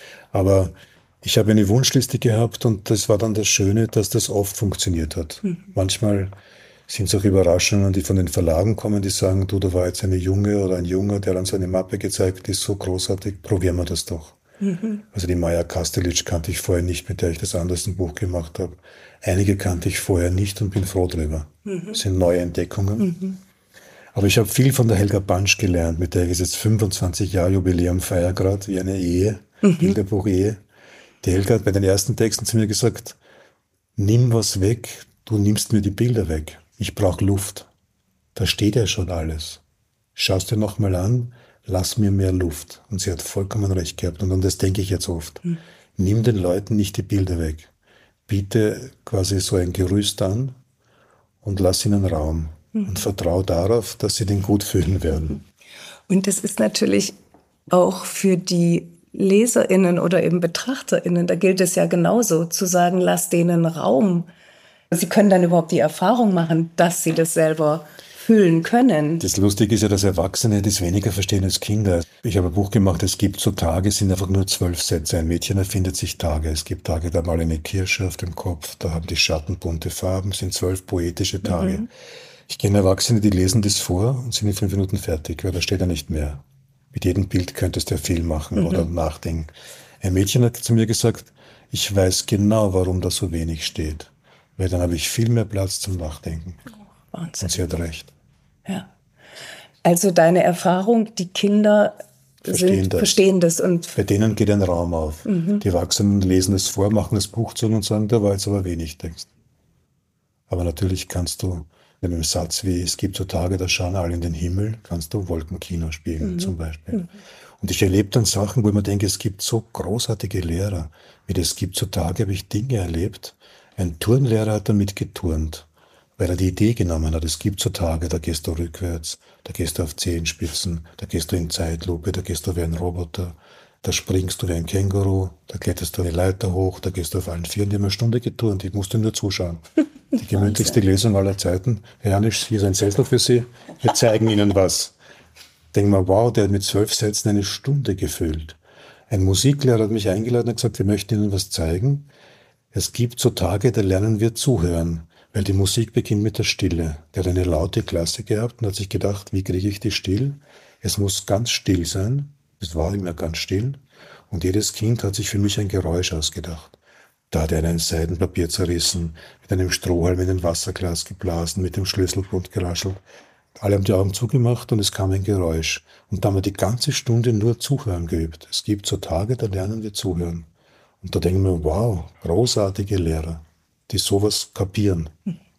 Aber ich habe eine Wunschliste gehabt und das war dann das Schöne, dass das oft funktioniert hat. Manchmal sind es auch Überraschungen, die von den Verlagen kommen, die sagen, du, da war jetzt eine Junge oder ein Junger, der dann so eine Mappe gezeigt, die ist so großartig, probieren wir das doch. Also die Maja Kastelic kannte ich vorher nicht, mit der ich das anderste Buch gemacht habe. Einige kannte ich vorher nicht und bin froh drüber. Das sind neue Entdeckungen. Aber ich habe viel von der Helga Bansch gelernt, mit der ich jetzt 25 Jahre Jubiläum feiere gerade, wie eine Ehe, Bilderbuch-Ehe. Die Helga hat bei den ersten Texten zu mir gesagt, nimm was weg, du nimmst mir die Bilder weg. Ich brauche Luft. Da steht ja schon alles. Schau dir nochmal an, lass mir mehr Luft. Und sie hat vollkommen recht gehabt. Und an das denke ich jetzt oft. Nimm den Leuten nicht die Bilder weg. Biete quasi so ein Gerüst an und lass ihnen Raum. Und vertraue darauf, dass sie den gut fühlen werden. Und das ist natürlich auch für die LeserInnen oder eben BetrachterInnen, da gilt es ja genauso, zu sagen, lass denen Raum. Sie können dann überhaupt die Erfahrung machen, dass sie das selber fühlen können. Das Lustige ist ja, dass Erwachsene das weniger verstehen als Kinder. Ich habe ein Buch gemacht, es gibt so Tage, es sind einfach nur 12 Sätze. Ein Mädchen erfindet sich Tage. Es gibt Tage, da mal eine Kirsche auf dem Kopf, da haben die Schatten bunte Farben, sind 12 poetische Tage. Ich kenne Erwachsene, die lesen das vor und sind in 5 Minuten fertig, weil da steht ja nicht mehr. Mit jedem Bild könntest du ja viel machen oder nachdenken. Ein Mädchen hat zu mir gesagt, ich weiß genau, warum da so wenig steht. Weil dann habe ich viel mehr Platz zum Nachdenken. Wahnsinn. Und sie hat recht. Ja. Also deine Erfahrung, die Kinder verstehen das. Und bei denen geht ein Raum auf. Die Erwachsenen lesen es vor, machen das Buch zu und sagen, da war jetzt aber wenig Text. Aber natürlich kannst du mit einem Satz wie, es gibt so Tage, da schauen alle in den Himmel, kannst du Wolkenkino spielen zum Beispiel. Und ich erlebe dann Sachen, wo ich mir denke, es gibt so großartige Lehrer. Wie es gibt so Tage, habe ich Dinge erlebt. Ein Turnlehrer hat damit geturnt, weil er die Idee genommen hat, es gibt so Tage, da gehst du rückwärts, da gehst du auf Zehenspitzen, da gehst du in Zeitlupe, da gehst du wie ein Roboter, da springst du wie ein Känguru, da kletterst du eine Leiter hoch, da gehst du auf allen Vieren. Die haben eine Stunde geturnt, ich musste nur zuschauen. Die gemütlichste Lesung aller Zeiten. Herr Janisch, hier ist ein Sessel für Sie, wir zeigen Ihnen was. Denk mal, wow, der hat mit 12 Sätzen eine Stunde gefüllt. Ein Musiklehrer hat mich eingeladen und gesagt, wir möchten Ihnen was zeigen. Es gibt so Tage, da lernen wir zuhören, weil die Musik beginnt mit der Stille. Der hat eine laute Klasse gehabt und hat sich gedacht, wie kriege ich die still? Es muss ganz still sein. Es war immer ganz still. Und jedes Kind hat sich für mich ein Geräusch ausgedacht. Da hat er ein Seidenpapier zerrissen, mit einem Strohhalm in ein Wasserglas geblasen, mit dem Schlüsselbund geraschelt. Alle haben die Augen zugemacht und es kam ein Geräusch. Und da haben wir die ganze Stunde nur Zuhören geübt. Es gibt so Tage, da lernen wir zuhören. Und da denken wir, wow, großartige Lehrer, die sowas kapieren.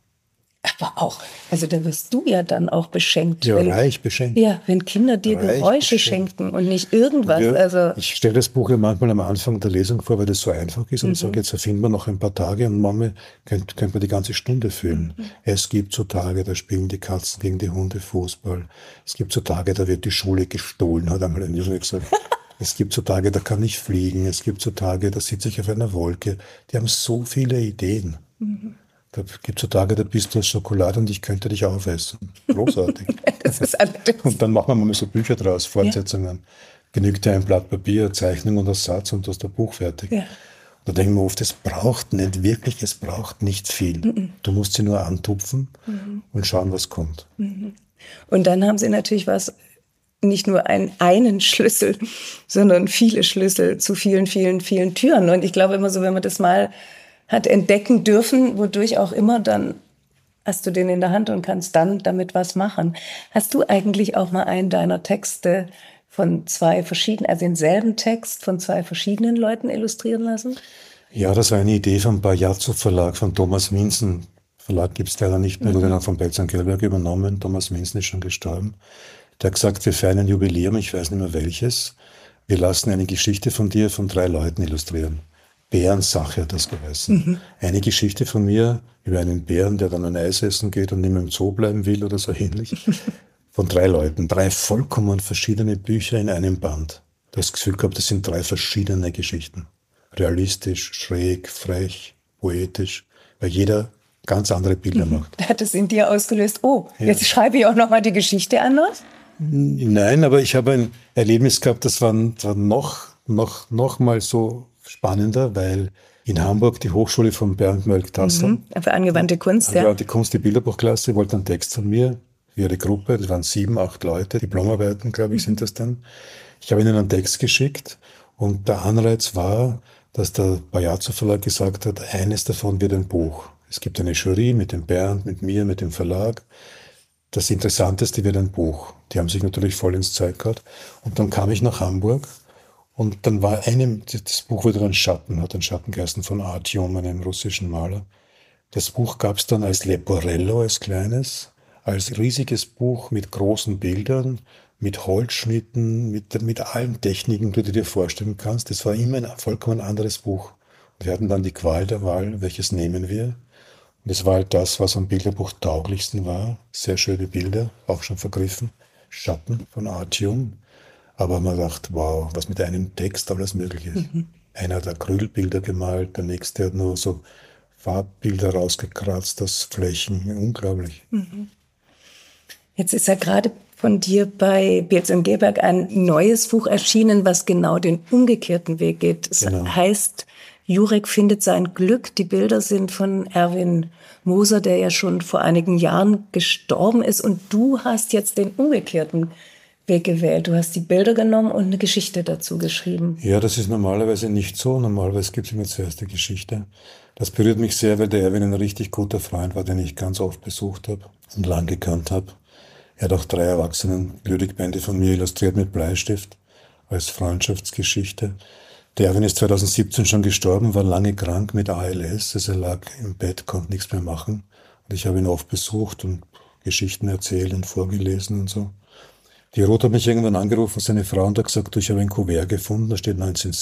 aber auch, also da wirst du ja dann auch beschenkt. Ja, reich beschenkt. Ja, wenn Kinder dir Geräusche schenken und nicht irgendwas. Ja, also ich stelle das Buch ja manchmal am Anfang der Lesung vor, weil das so einfach ist und sage, jetzt erfinden wir noch ein paar Tage und Mama, könnte man die ganze Stunde füllen. Es gibt so Tage, da spielen die Katzen gegen die Hunde Fußball. Es gibt so Tage, da wird die Schule gestohlen, hat einmal ein Junge gesagt. Es gibt so Tage, da kann ich fliegen. Es gibt so Tage, da sitze ich auf einer Wolke. Die haben so viele Ideen. Da gibt es so Tage, da bist du als Schokolade und ich könnte dich aufessen. Großartig. das ist allerdings. Und dann machen wir mal so Bücher draus, Fortsetzungen. Ja. Genügt dir ein Blatt Papier, eine Zeichnung und ein Satz und du hast ein Buch fertig. Ja. Da denken wir oft, es braucht nicht viel. Du musst sie nur antupfen und schauen, was kommt. Und dann haben sie natürlich nicht nur einen Schlüssel, sondern viele Schlüssel zu vielen, vielen, vielen Türen. Und ich glaube immer so, wenn man das mal hat entdecken dürfen, wodurch auch immer, dann hast du den in der Hand und kannst dann damit was machen. Hast du eigentlich auch mal einen deiner Texte von zwei verschiedenen, also denselben Text von zwei verschiedenen Leuten illustrieren lassen? Ja, das war eine Idee vom Bajazzo Verlag, von Thomas Minzen. Verlag gibt es leider nicht mehr, wurde dann von Belz und Kellberg übernommen. Thomas Minzen ist schon gestorben. Der hat gesagt, wir feiern ein Jubiläum, ich weiß nicht mehr welches. Wir lassen eine Geschichte von dir von 3 Leuten illustrieren. Bärensache hat das geheißen. Eine Geschichte von mir über einen Bären, der dann ein Eis essen geht und nicht mehr im Zoo bleiben will oder so ähnlich. Von 3 Leuten. 3 vollkommen verschiedene Bücher in einem Band. Du hast das Gefühl gehabt, das sind 3 verschiedene Geschichten. Realistisch, schräg, frech, poetisch, weil jeder ganz andere Bilder macht. Hat es in dir ausgelöst, jetzt schreibe ich auch nochmal die Geschichte anders? Nein, aber ich habe ein Erlebnis gehabt, das war noch mal so spannender, weil in Hamburg die Hochschule von Bernd Mölk-Tassler, für angewandte Kunst, angewandte Kunst, die Bilderbuchklasse, wollte einen Text von mir für ihre Gruppe, das waren 7, 8 Leute, Diplomarbeiten, glaube ich, sind das dann. Ich habe ihnen einen Text geschickt und der Anreiz war, dass der Bajazzo Verlag gesagt hat, eines davon wird ein Buch. Es gibt eine Jury mit dem Bernd, mit mir, mit dem Verlag. das Interessanteste wird ein Buch. Die haben sich natürlich voll ins Zeug gehabt. Und dann kam ich nach Hamburg und dann war das Buch wurde dann Schatten, hat einen Schatten geheißen von Artyom, einem russischen Maler. Das Buch gab es dann als Leporello, als kleines, als riesiges Buch mit großen Bildern, mit Holzschnitten, mit allen Techniken, die du dir vorstellen kannst. Das war immer ein vollkommen anderes Buch. Wir hatten dann die Qual der Wahl, welches nehmen wir. Und das war halt das, was am Bilderbuch tauglichsten war. Sehr schöne Bilder, auch schon vergriffen. Schatten von Artyom. Aber man dachte, wow, was mit einem Text alles möglich ist. Einer hat Acrylbilder gemalt, der nächste hat nur so Farbbilder rausgekratzt aus Flächen. Unglaublich. Jetzt ist ja gerade von dir bei Beers und Geberg ein neues Buch erschienen, was genau den umgekehrten Weg geht. Es heißt, Jurek findet sein Glück. Die Bilder sind von Erwin Moser, der ja schon vor einigen Jahren gestorben ist. Und du hast jetzt den umgekehrten Weg gewählt. Du hast die Bilder genommen und eine Geschichte dazu geschrieben. Ja, das ist normalerweise nicht so. Normalerweise gibt es immer zuerst die Geschichte. Das berührt mich sehr, weil der Erwin ein richtig guter Freund war, den ich ganz oft besucht habe und lang gekannt habe. Er hat auch 3 Erwachsenen-Lyrikbände von mir illustriert mit Bleistift als Freundschaftsgeschichte. Der Erwin ist 2017 schon gestorben, war lange krank mit ALS. Also er lag im Bett, konnte nichts mehr machen. Und ich habe ihn oft besucht und Geschichten erzählt und vorgelesen und so. Die Ruth hat mich irgendwann angerufen, seine Frau, und hat gesagt, ich habe ein Kuvert gefunden, da steht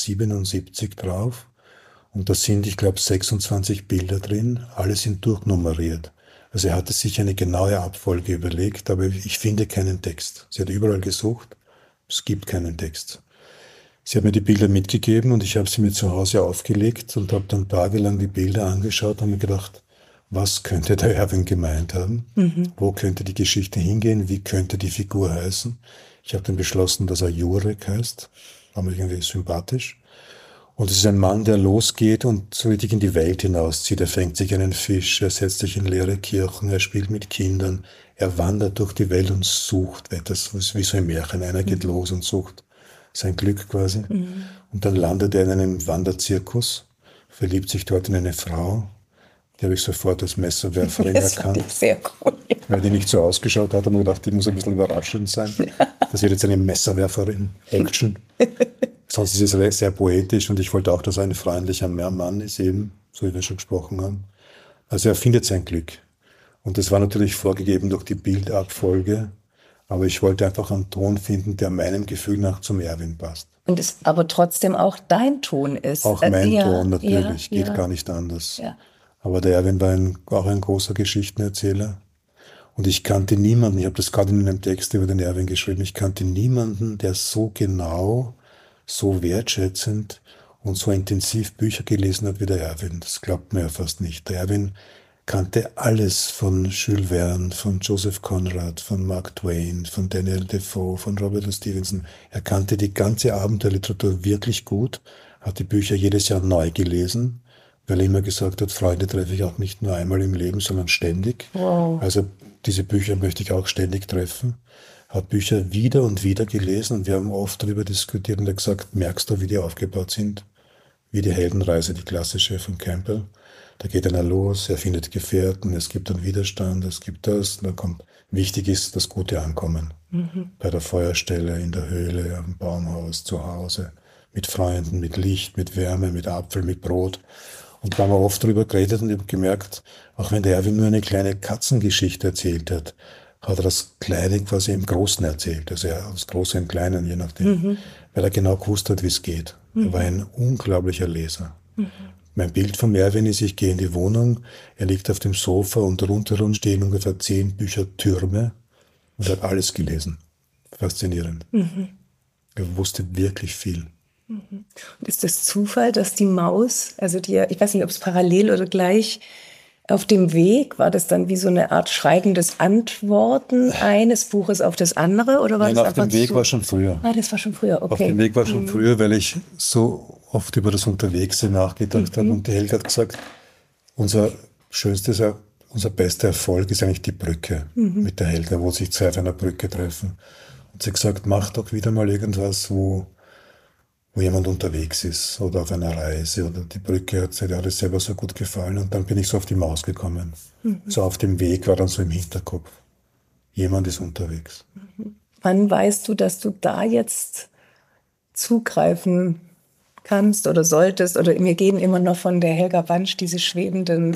1977 drauf. Und da sind, ich glaube, 26 Bilder drin, alle sind durchnummeriert. Also er hatte sich eine genaue Abfolge überlegt, aber ich finde keinen Text. Sie hat überall gesucht, es gibt keinen Text. Sie hat mir die Bilder mitgegeben und ich habe sie mir zu Hause aufgelegt und habe dann tagelang die Bilder angeschaut und mir gedacht, was könnte der Erwin gemeint haben? Wo könnte die Geschichte hingehen? Wie könnte die Figur heißen? Ich habe dann beschlossen, dass er Jurek heißt. War mir irgendwie sympathisch. Und es ist ein Mann, der losgeht und so richtig in die Welt hinauszieht. Er fängt sich einen Fisch, er setzt sich in leere Kirchen, er spielt mit Kindern, er wandert durch die Welt und sucht etwas, wie so ein Märchen. Einer geht los und sucht sein Glück quasi. Und dann landet er in einem Wanderzirkus, verliebt sich dort in eine Frau. Die habe ich sofort als Messerwerferin erkannt. Das ist sehr cool. Weil die nicht so ausgeschaut hat, habe ich gedacht, die muss ein bisschen überraschend sein. Das wird jetzt eine Messerwerferin. Action. Sonst ist es sehr poetisch und ich wollte auch, dass er ein freundlicher Mann ist eben, so wie wir schon gesprochen haben. Also er findet sein Glück. Und das war natürlich vorgegeben durch die Bildabfolge, aber ich wollte einfach einen Ton finden, der meinem Gefühl nach zum Erwin passt. Und es aber trotzdem auch dein Ton ist. Auch mein Ton natürlich, geht gar nicht anders. Ja. Aber der Erwin war auch ein großer Geschichtenerzähler. Und ich kannte niemanden, ich habe das gerade in einem Text über den Erwin geschrieben, ich kannte niemanden, der so genau, so wertschätzend und so intensiv Bücher gelesen hat wie der Erwin. Das glaubt man ja fast nicht. Der Erwin kannte alles von Jules Verne, von Joseph Conrad, von Mark Twain, von Daniel Defoe, von Robert Louis Stevenson. Er kannte die ganze Abenteuerliteratur wirklich gut, hat die Bücher jedes Jahr neu gelesen, weil er immer gesagt hat, Freunde treffe ich auch nicht nur einmal im Leben, sondern ständig. Wow. Also diese Bücher möchte ich auch ständig treffen. Hat Bücher wieder und wieder gelesen und wir haben oft darüber diskutiert und er hat gesagt, merkst du, wie die aufgebaut sind? Wie die Heldenreise, die klassische von Campbell. Da geht einer los, er findet Gefährten, es gibt dann Widerstand, es gibt das. Und dann kommt, wichtig ist das gute Ankommen. Bei der Feuerstelle, in der Höhle, am Baumhaus, zu Hause, mit Freunden, mit Licht, mit Wärme, mit Apfel, mit Brot. Und da haben wir oft darüber geredet und ich habe gemerkt, auch wenn der Erwin nur eine kleine Katzengeschichte erzählt hat er das Kleine quasi im Großen erzählt. Also das Große im Kleinen, je nachdem. Weil er genau gewusst hat, wie es geht. Er war ein unglaublicher Leser. Mein Bild vom Erwin ist, ich gehe in die Wohnung, er liegt auf dem Sofa und rundherum stehen ungefähr 10 Büchertürme und hat alles gelesen. Faszinierend. Er wusste wirklich viel. Und ist das Zufall, dass die Maus, also ich weiß nicht, ob es parallel oder gleich, auf dem Weg, war das dann wie so eine Art schweigendes Antworten eines Buches auf das andere? Oder war Nein, das auf dem Weg war schon früher. Das war schon früher, okay. Auf dem Weg war schon früher, weil ich so oft über das Unterwegssein nachgedacht habe. Und die Helga hat gesagt, unser bester Erfolg ist eigentlich die Brücke mit der Helga, wo sich 2 auf einer Brücke treffen. Und sie hat gesagt, mach doch wieder mal irgendwas, wo jemand unterwegs ist oder auf einer Reise oder die Brücke hat alles selber so gut gefallen und dann bin ich so auf die Maus gekommen. So auf dem Weg war dann so im Hinterkopf. Jemand ist unterwegs. Wann weißt du, dass du da jetzt zugreifen kannst oder solltest? Oder wir gehen immer noch von der Helga Bansch, diese schwebenden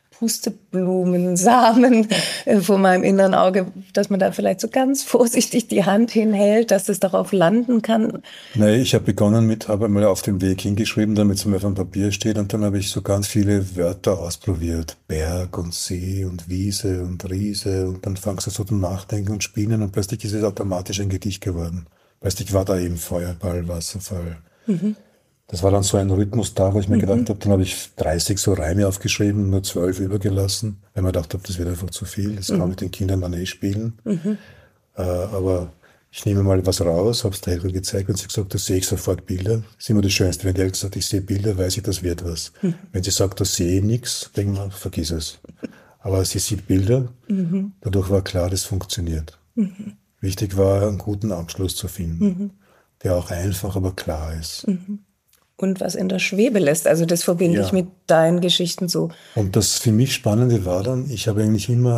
Pusteblumensamen vor meinem inneren Auge, dass man da vielleicht so ganz vorsichtig die Hand hinhält, dass es darauf landen kann. Nein, ich habe begonnen habe einmal auf dem Weg hingeschrieben, damit es mir auf dem Papier steht, und dann habe ich so ganz viele Wörter ausprobiert. Berg und See und Wiese und Riese, und dann fangst du so zum Nachdenken und Spielen, und plötzlich ist es automatisch ein Gedicht geworden. Plötzlich war da eben Feuerball, Wasserfall. Das war dann so ein Rhythmus da, wo ich mir gedacht habe, dann habe ich 30 so Reime aufgeschrieben, nur 12 übergelassen, weil man gedacht habe, das wird einfach zu viel, das kann man mit den Kindern dann eh spielen. Aber ich nehme mal was raus, habe es der Helga gezeigt, und sie gesagt, da sehe ich sofort Bilder. Das ist immer das Schönste, wenn die Helga sagt, ich sehe Bilder, weiß ich, das wird was. Wenn sie sagt, da sehe ich nichts, denke man, vergiss es. Aber sie sieht Bilder, dadurch war klar, das funktioniert. Wichtig war, einen guten Abschluss zu finden, der auch einfach, aber klar ist. Und was in der Schwebe lässt. Also das verbinde ich mit deinen Geschichten so. Und das für mich Spannende war dann, ich habe eigentlich immer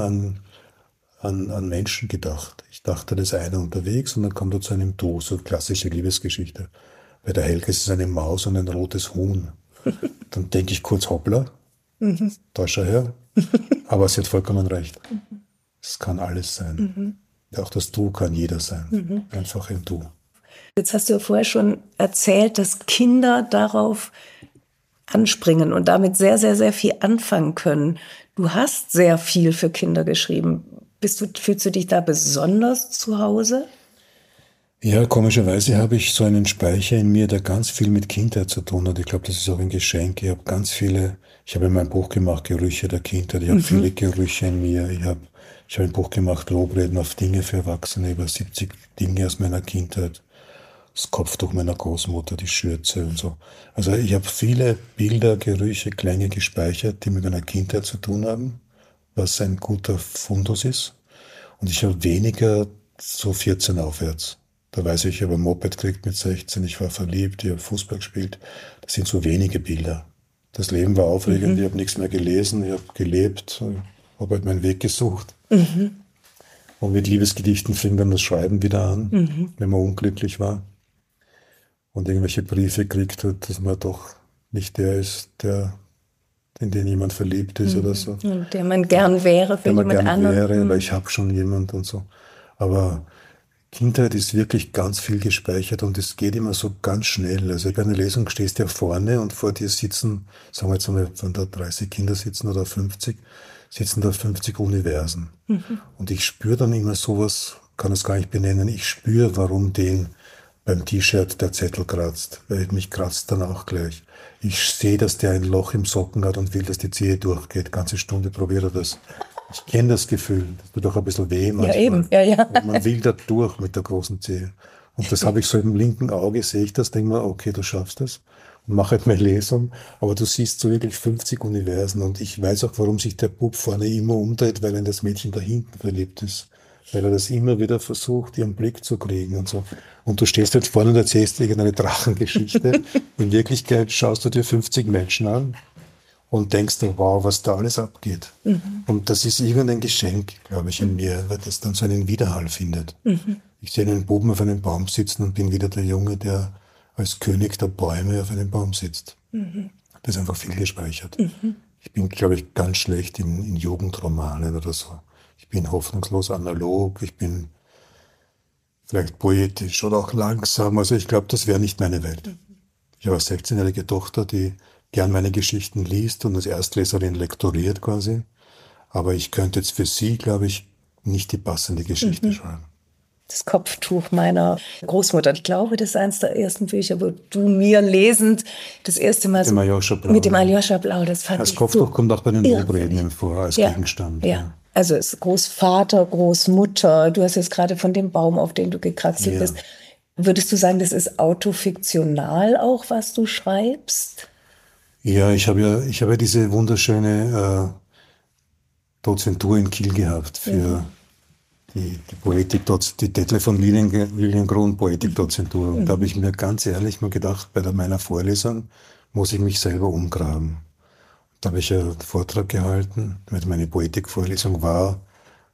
an Menschen gedacht. Ich dachte, da ist einer unterwegs und dann kommt er zu einem Du, so klassische Liebesgeschichte. Bei der Helga ist es eine Maus und ein rotes Huhn. Dann denke ich kurz, hoppla, da schau her. Aber sie hat vollkommen recht. Es kann alles sein. Auch das Du kann jeder sein. Einfach ein Du. Jetzt hast du ja vorher schon erzählt, dass Kinder darauf anspringen und damit sehr, sehr, sehr viel anfangen können. Du hast sehr viel für Kinder geschrieben. Fühlst du dich da besonders zu Hause? Ja, komischerweise habe ich so einen Speicher in mir, der ganz viel mit Kindheit zu tun hat. Ich glaube, das ist auch ein Geschenk. Ich habe in meinem Buch gemacht, Gerüche der Kindheit. Ich habe viele Gerüche in mir. Ich habe ein Buch gemacht, Lobreden auf Dinge für Erwachsene, über 70 Dinge aus meiner Kindheit. Das Kopftuch meiner Großmutter, die Schürze und so. Also ich habe viele Bilder, Gerüche, Klänge gespeichert, die mit meiner Kindheit zu tun haben, was ein guter Fundus ist. Und ich habe weniger so 14 aufwärts. Da weiß ich habe ein Moped gekriegt mit 16, ich war verliebt, ich habe Fußball gespielt. Das sind so wenige Bilder. Das Leben war aufregend, ich habe nichts mehr gelesen, ich habe gelebt, habe halt meinen Weg gesucht. Und mit Liebesgedichten fing dann das Schreiben wieder an, wenn man unglücklich war. Und irgendwelche Briefe kriegt hat, dass man doch nicht der ist, in den jemand verliebt ist oder so. Und der man gern wäre für jemand anderen. Weil ich habe schon jemand und so. Aber Kindheit ist wirklich ganz viel gespeichert und es geht immer so ganz schnell. Also bei einer Lesung stehst du ja vorne und vor dir sitzen, sagen wir jetzt einmal, wenn da 30 Kinder sitzen oder 50, sitzen da 50 Universen. Und ich spüre dann immer sowas, kann es gar nicht benennen, ich spüre, warum den beim T-Shirt der Zettel kratzt, weil mich kratzt dann auch gleich. Ich sehe, dass der ein Loch im Socken hat und will, dass die Zehe durchgeht. Ganze Stunde probiert er das. Ich kenne das Gefühl. Das tut auch ein bisschen weh manchmal. Ja, eben. Ja. Und man will da durch mit der großen Zehe. Und das habe ich so im linken Auge, sehe ich das, denke mir, okay, du schaffst das. Und mache halt meine Lesung. Aber du siehst so wirklich 50 Universen. Und ich weiß auch, warum sich der Bub vorne immer umdreht, weil er in das Mädchen da hinten verliebt ist. Weil er das immer wieder versucht, ihren Blick zu kriegen und so. Und du stehst jetzt vorne und erzählst irgendeine Drachengeschichte. In Wirklichkeit schaust du dir 50 Menschen an und denkst dir, wow, was da alles abgeht. Und das ist irgendein Geschenk, glaube ich, in mir, weil das dann so einen Widerhall findet. Ich sehe einen Buben auf einem Baum sitzen und bin wieder der Junge, der als König der Bäume auf einem Baum sitzt. Das ist einfach viel gespeichert. Ich bin, glaube ich, ganz schlecht in Jugendromanen oder so. Ich bin hoffnungslos analog, ich bin vielleicht poetisch oder auch langsam. Also ich glaube, das wäre nicht meine Welt. Ich habe eine 16-jährige Tochter, die gern meine Geschichten liest und als Erstleserin lektoriert quasi. Aber ich könnte jetzt für sie, glaube ich, nicht die passende Geschichte schreiben. Das Kopftuch meiner Großmutter. Ich glaube, das ist eines der ersten Bücher, wo du mir lesend das erste Mal mit dem Aljoscha Blau, das fand ich das Kopftuch kommt auch bei den Lobreden vor als Gegenstand. Ja. Also es ist Großvater, Großmutter. Du hast jetzt gerade von dem Baum, auf den du gekraxelt bist. Würdest du sagen, das ist autofiktional auch, was du schreibst? Ja, ich habe ja diese wunderschöne Dozentur in Kiel gehabt für die Poetik, die Detlef von Liliengrund Poetikdozentur. Und da habe ich mir ganz ehrlich mal gedacht, bei meiner Vorlesung muss ich mich selber umgraben. Da habe ich einen Vortrag gehalten, meine Poetikvorlesung war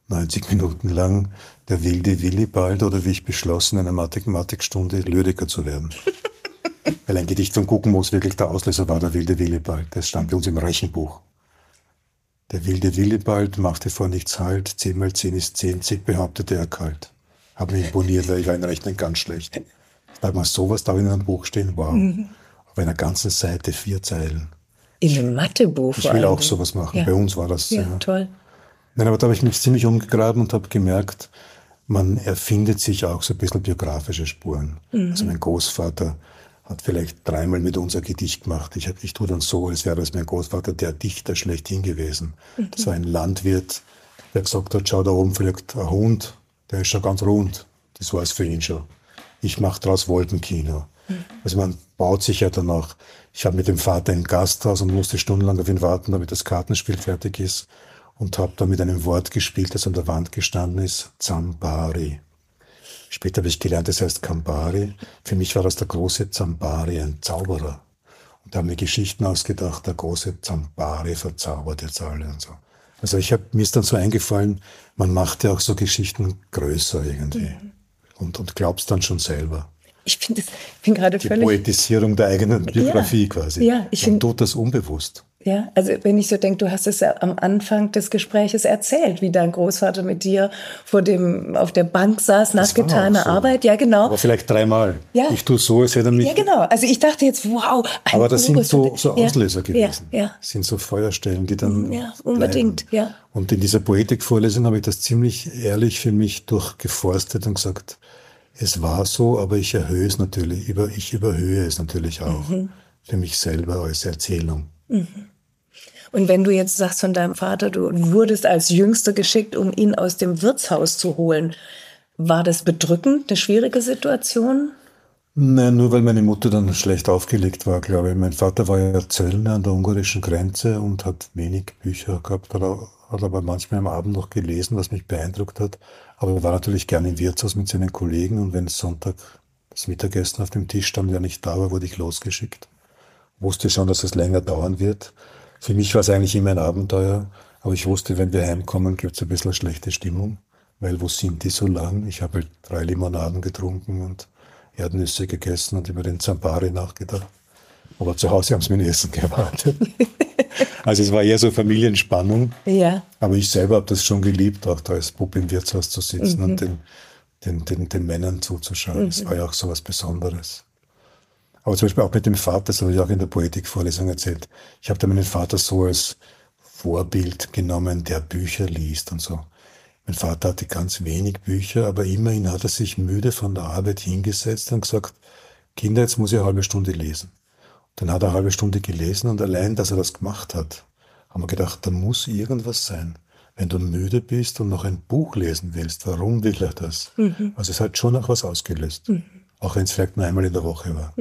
90 Minuten lang der wilde Willibald oder wie ich beschlossen, in einer Mathematikstunde Lyriker zu werden. Weil ein Gedicht von Guggenmoos wirklich der Auslöser war, der wilde Willibald. Das stand bei uns im Rechenbuch. Der wilde Willibald machte vor nichts Halt, 10 mal 10 ist 10, behauptete er kalt. Hat mich imponiert, weil ich war in Rechnen ganz schlecht. Ich dachte mal, sowas darf in einem Buch stehen, wow. Auf einer ganzen Seite 4 Zeilen. In einem Mathebuch. Ich will auch sowas machen. Ja. Bei uns war das. Ja, toll. Nein, aber da habe ich mich ziemlich umgegraben und habe gemerkt, man erfindet sich auch so ein bisschen biografische Spuren. Also mein Großvater hat vielleicht 3-mal mit uns ein Gedicht gemacht. Ich tue dann so, als wäre das mein Großvater der Dichter schlechthin gewesen. Das war ein Landwirt, der gesagt hat, schau, da oben fliegt ein Hund, der ist schon ganz rund. Das war es für ihn schon. Ich mache daraus Wolkenkino. Also man baut sich ja danach. Ich habe mit dem Vater ein Gasthaus und musste stundenlang auf ihn warten, damit das Kartenspiel fertig ist. Und habe da mit einem Wort gespielt, das an der Wand gestanden ist, Zambari. Später habe ich gelernt, das heißt Kambari. Für mich war das der große Zambari, ein Zauberer. Und da haben mir Geschichten ausgedacht, der große Zambari verzaubert jetzt alle und so. Also mir ist dann so eingefallen, man macht ja auch so Geschichten größer irgendwie. Und glaubst dann schon selber. Ich bin gerade Die völlig... Poetisierung der eigenen Biografie quasi. Ja, man tut das unbewusst. Ja, also wenn ich so denke, du hast es ja am Anfang des Gespräches erzählt, wie dein Großvater mit dir auf der Bank saß nach getaner Arbeit. Ja, genau. Aber vielleicht 3-mal. Ja. Ich tue so, als hätte er mich... Ja, genau. Also ich dachte jetzt, wow. Aber das sind so Auslöser ja, gewesen. Ja. Das sind so Feuerstellen, die dann Ja, unbedingt, bleiben. ja. Und in dieser Poetikvorlesung habe ich das ziemlich ehrlich für mich durchgeforstet und gesagt, es war so, aber ich erhöhe es natürlich. Ich überhöhe es natürlich auch für mich selber als Erzählung. Und wenn du jetzt sagst von deinem Vater, du wurdest als Jüngster geschickt, um ihn aus dem Wirtshaus zu holen, war das bedrückend, eine schwierige Situation? Nein, nur weil meine Mutter dann schlecht aufgelegt war, glaube ich. Mein Vater war ja Zöllner an der ungarischen Grenze und hat wenig Bücher gehabt, hat aber manchmal am Abend noch gelesen, was mich beeindruckt hat. Aber er war natürlich gerne im Wirtshaus mit seinen Kollegen und wenn Sonntag das Mittagessen auf dem Tisch stand, der nicht da war, wurde ich losgeschickt. Wusste schon, dass es länger dauern wird. Für mich war es eigentlich immer ein Abenteuer, aber ich wusste, wenn wir heimkommen, gibt es ein bisschen eine schlechte Stimmung, weil wo sind die so lang? Ich habe halt 3 Limonaden getrunken und Erdnüsse gegessen und über den Zambari nachgedacht. Aber zu Hause haben sie mein Essen gewartet. Also es war eher so Familienspannung. Ja. Aber ich selber habe das schon geliebt, auch da als Bub im Wirtshaus zu sitzen und den Männern zuzuschauen. Das war ja auch so was Besonderes. Aber zum Beispiel auch mit dem Vater, das habe ich auch in der Poetikvorlesung erzählt. Ich habe da meinen Vater so als Vorbild genommen, der Bücher liest und so. Mein Vater hatte ganz wenig Bücher, aber immerhin hat er sich müde von der Arbeit hingesetzt und gesagt, Kinder, jetzt muss ich eine halbe Stunde lesen. Dann hat er eine halbe Stunde gelesen und allein, dass er das gemacht hat, haben wir gedacht, da muss irgendwas sein. Wenn du müde bist und noch ein Buch lesen willst, warum will er das? Also es hat schon auch was ausgelöst. Auch wenn es vielleicht nur einmal in der Woche war.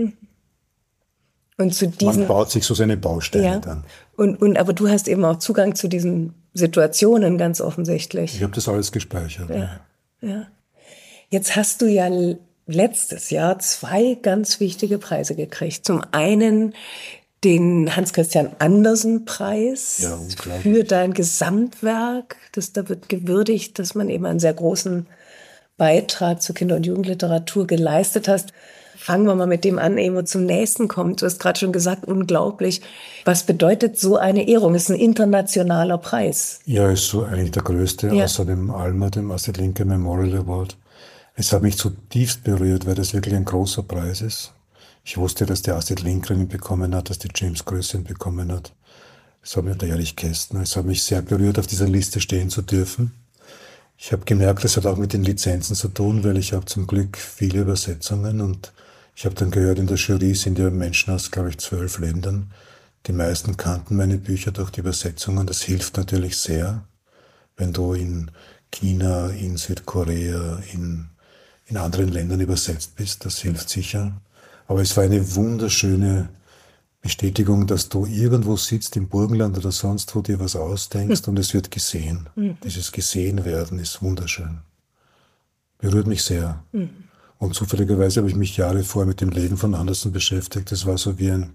Und man baut sich so seine Bausteine dann. Aber du hast eben auch Zugang zu diesen Situationen ganz offensichtlich. Ich habe das alles gespeichert. Ja. Jetzt hast du ja letztes Jahr 2 ganz wichtige Preise gekriegt. Zum einen den Hans-Christian Andersen-Preis für dein Gesamtwerk. Da wird gewürdigt, dass man eben einen sehr großen Beitrag zur Kinder- und Jugendliteratur geleistet hast. Fangen wir mal mit dem an, ehe wir zum nächsten kommen. Du hast gerade schon gesagt, unglaublich. Was bedeutet so eine Ehrung? Es ist ein internationaler Preis. Ja, ist so eigentlich der größte, außer dem ALMA, dem Astrid Lindgren Memorial Award. Es hat mich zutiefst berührt, weil das wirklich ein großer Preis ist. Ich wusste, dass der Astrid Lindgren ihn bekommen hat, dass die James Grösse ihn bekommen hat. Es hat mich der Erich Kästner. Es hat mich sehr berührt, auf dieser Liste stehen zu dürfen. Ich habe gemerkt, das hat auch mit den Lizenzen zu tun, weil ich habe zum Glück viele Übersetzungen und ich habe dann gehört, in der Jury sind ja Menschen aus, glaube ich, 12 Ländern. Die meisten kannten meine Bücher durch die Übersetzungen. Das hilft natürlich sehr, wenn du in China, in Südkorea, in anderen Ländern übersetzt bist. Das hilft sicher. Aber es war eine wunderschöne Bestätigung, dass du irgendwo sitzt im Burgenland oder sonst wo dir was ausdenkst und es wird gesehen. Dieses Gesehenwerden ist wunderschön. Berührt mich sehr. Und zufälligerweise habe ich mich Jahre vorher mit dem Leben von Andersen beschäftigt. Das war so wie ein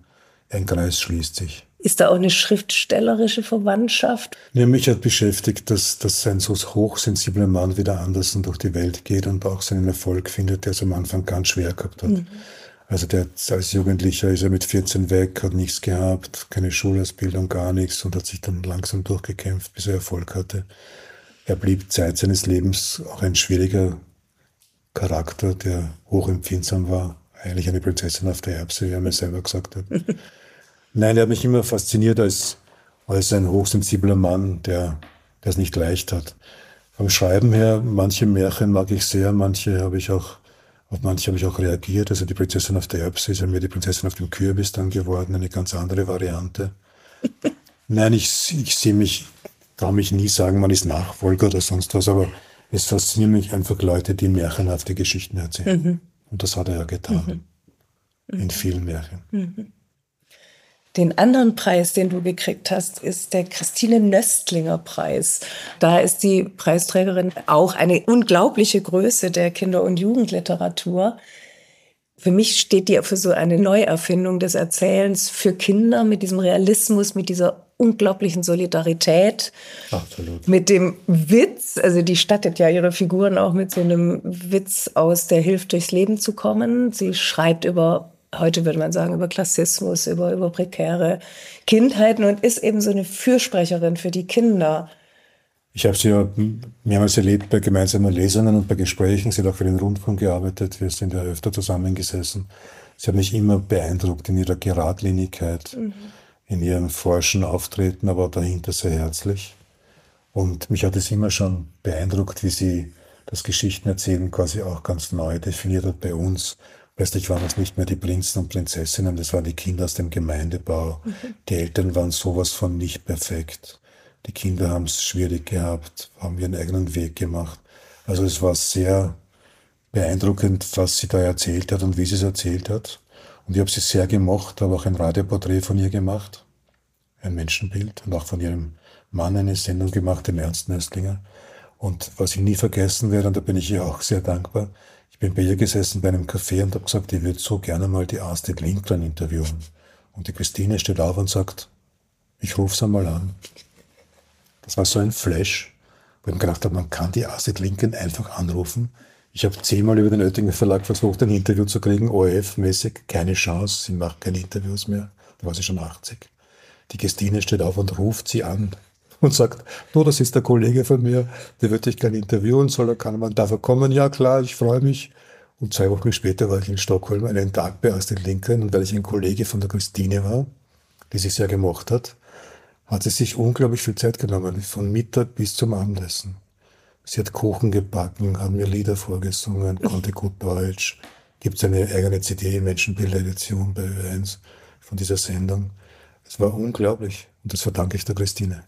ein Kreis schließt sich. Ist da auch eine schriftstellerische Verwandtschaft? Ja, mich hat beschäftigt, dass ein so hochsensibler Mann wieder Andersen durch die Welt geht und auch seinen Erfolg findet, der es am Anfang ganz schwer gehabt hat. Also der als Jugendlicher ist er mit 14 weg, hat nichts gehabt, keine Schulausbildung, gar nichts und hat sich dann langsam durchgekämpft, bis er Erfolg hatte. Er blieb Zeit seines Lebens auch ein schwieriger Charakter, der hochempfindsam war. Eigentlich eine Prinzessin auf der Erbse, wie er mir selber gesagt hat. Nein, er hat mich immer fasziniert als ein hochsensibler Mann, der es nicht leicht hat. Vom Schreiben her, manche Märchen mag ich sehr, auf manche habe ich auch reagiert. Also die Prinzessin auf der Erbse ist ja mir die Prinzessin auf dem Kürbis dann geworden, eine ganz andere Variante. Nein, ich traue mich nie sagen, man ist Nachfolger oder sonst was, aber es faszinieren mich einfach Leute, die märchenhafte Geschichten erzählen. Und das hat er ja getan. In vielen Märchen. Den anderen Preis, den du gekriegt hast, ist der Christine Nöstlinger Preis. Da ist die Preisträgerin auch eine unglaubliche Größe der Kinder- und Jugendliteratur. Für mich steht die für so eine Neuerfindung des Erzählens für Kinder mit diesem Realismus, mit dieser unglaublichen Solidarität. Absolut. Mit dem Witz, also die stattet ja ihre Figuren auch mit so einem Witz aus, der hilft, durchs Leben zu kommen. Sie schreibt heute würde man sagen, über Klassismus, über prekäre Kindheiten und ist eben so eine Fürsprecherin für die Kinder. Ich habe sie ja mehrmals erlebt bei gemeinsamen Lesungen und bei Gesprächen. Sie hat auch für den Rundfunk gearbeitet. Wir sind ja öfter zusammengesessen. Sie hat mich immer beeindruckt in ihrer Geradlinigkeit, in ihrem forschen Auftreten, aber dahinter sehr herzlich. Und mich hat es immer schon beeindruckt, wie sie das Geschichtenerzählen quasi auch ganz neu definiert hat bei uns. Plötzlich waren es nicht mehr die Prinzen und Prinzessinnen, das waren die Kinder aus dem Gemeindebau. Die Eltern waren sowas von nicht perfekt. Die Kinder haben es schwierig gehabt, haben ihren eigenen Weg gemacht. Also es war sehr beeindruckend, was sie da erzählt hat und wie sie es erzählt hat. Und ich habe sie sehr gemocht, habe auch ein Radioporträt von ihr gemacht, ein Menschenbild und auch von ihrem Mann eine Sendung gemacht, dem Ernst Nöstlinger. Und was ich nie vergessen werde, und da bin ich ihr auch sehr dankbar, ich bin bei ihr gesessen bei einem Café und habe gesagt, ich würde so gerne mal die Astrid Lindgren interviewen. Und die Christine steht auf und sagt, ich rufe sie einmal an. Das war so ein Flash, wo ich mir gedacht habe, man kann die Astrid Lindgren einfach anrufen. Ich habe 10-mal über den Oettinger Verlag versucht, ein Interview zu kriegen, ORF-mäßig, keine Chance, sie macht keine Interviews mehr. Da war sie schon 80. Die Christine steht auf und ruft sie an und sagt, du, das ist der Kollege von mir, der wird dich gerne interviewen, darf er kommen? Ja klar, ich freue mich. Und 2 Wochen später war ich in Stockholm einen Tag bei Astrid Lindgren und weil ich ein Kollege von der Christine war, die sie sehr gemocht hat sie sich unglaublich viel Zeit genommen, von Mittag bis zum Abendessen. Sie hat Kuchen gebacken, hat mir Lieder vorgesungen, konnte gut Deutsch. Gibt es eine eigene CD, Menschenbilder-Edition bei Ö1 von dieser Sendung. Es war unglaublich und das verdanke ich der Christine.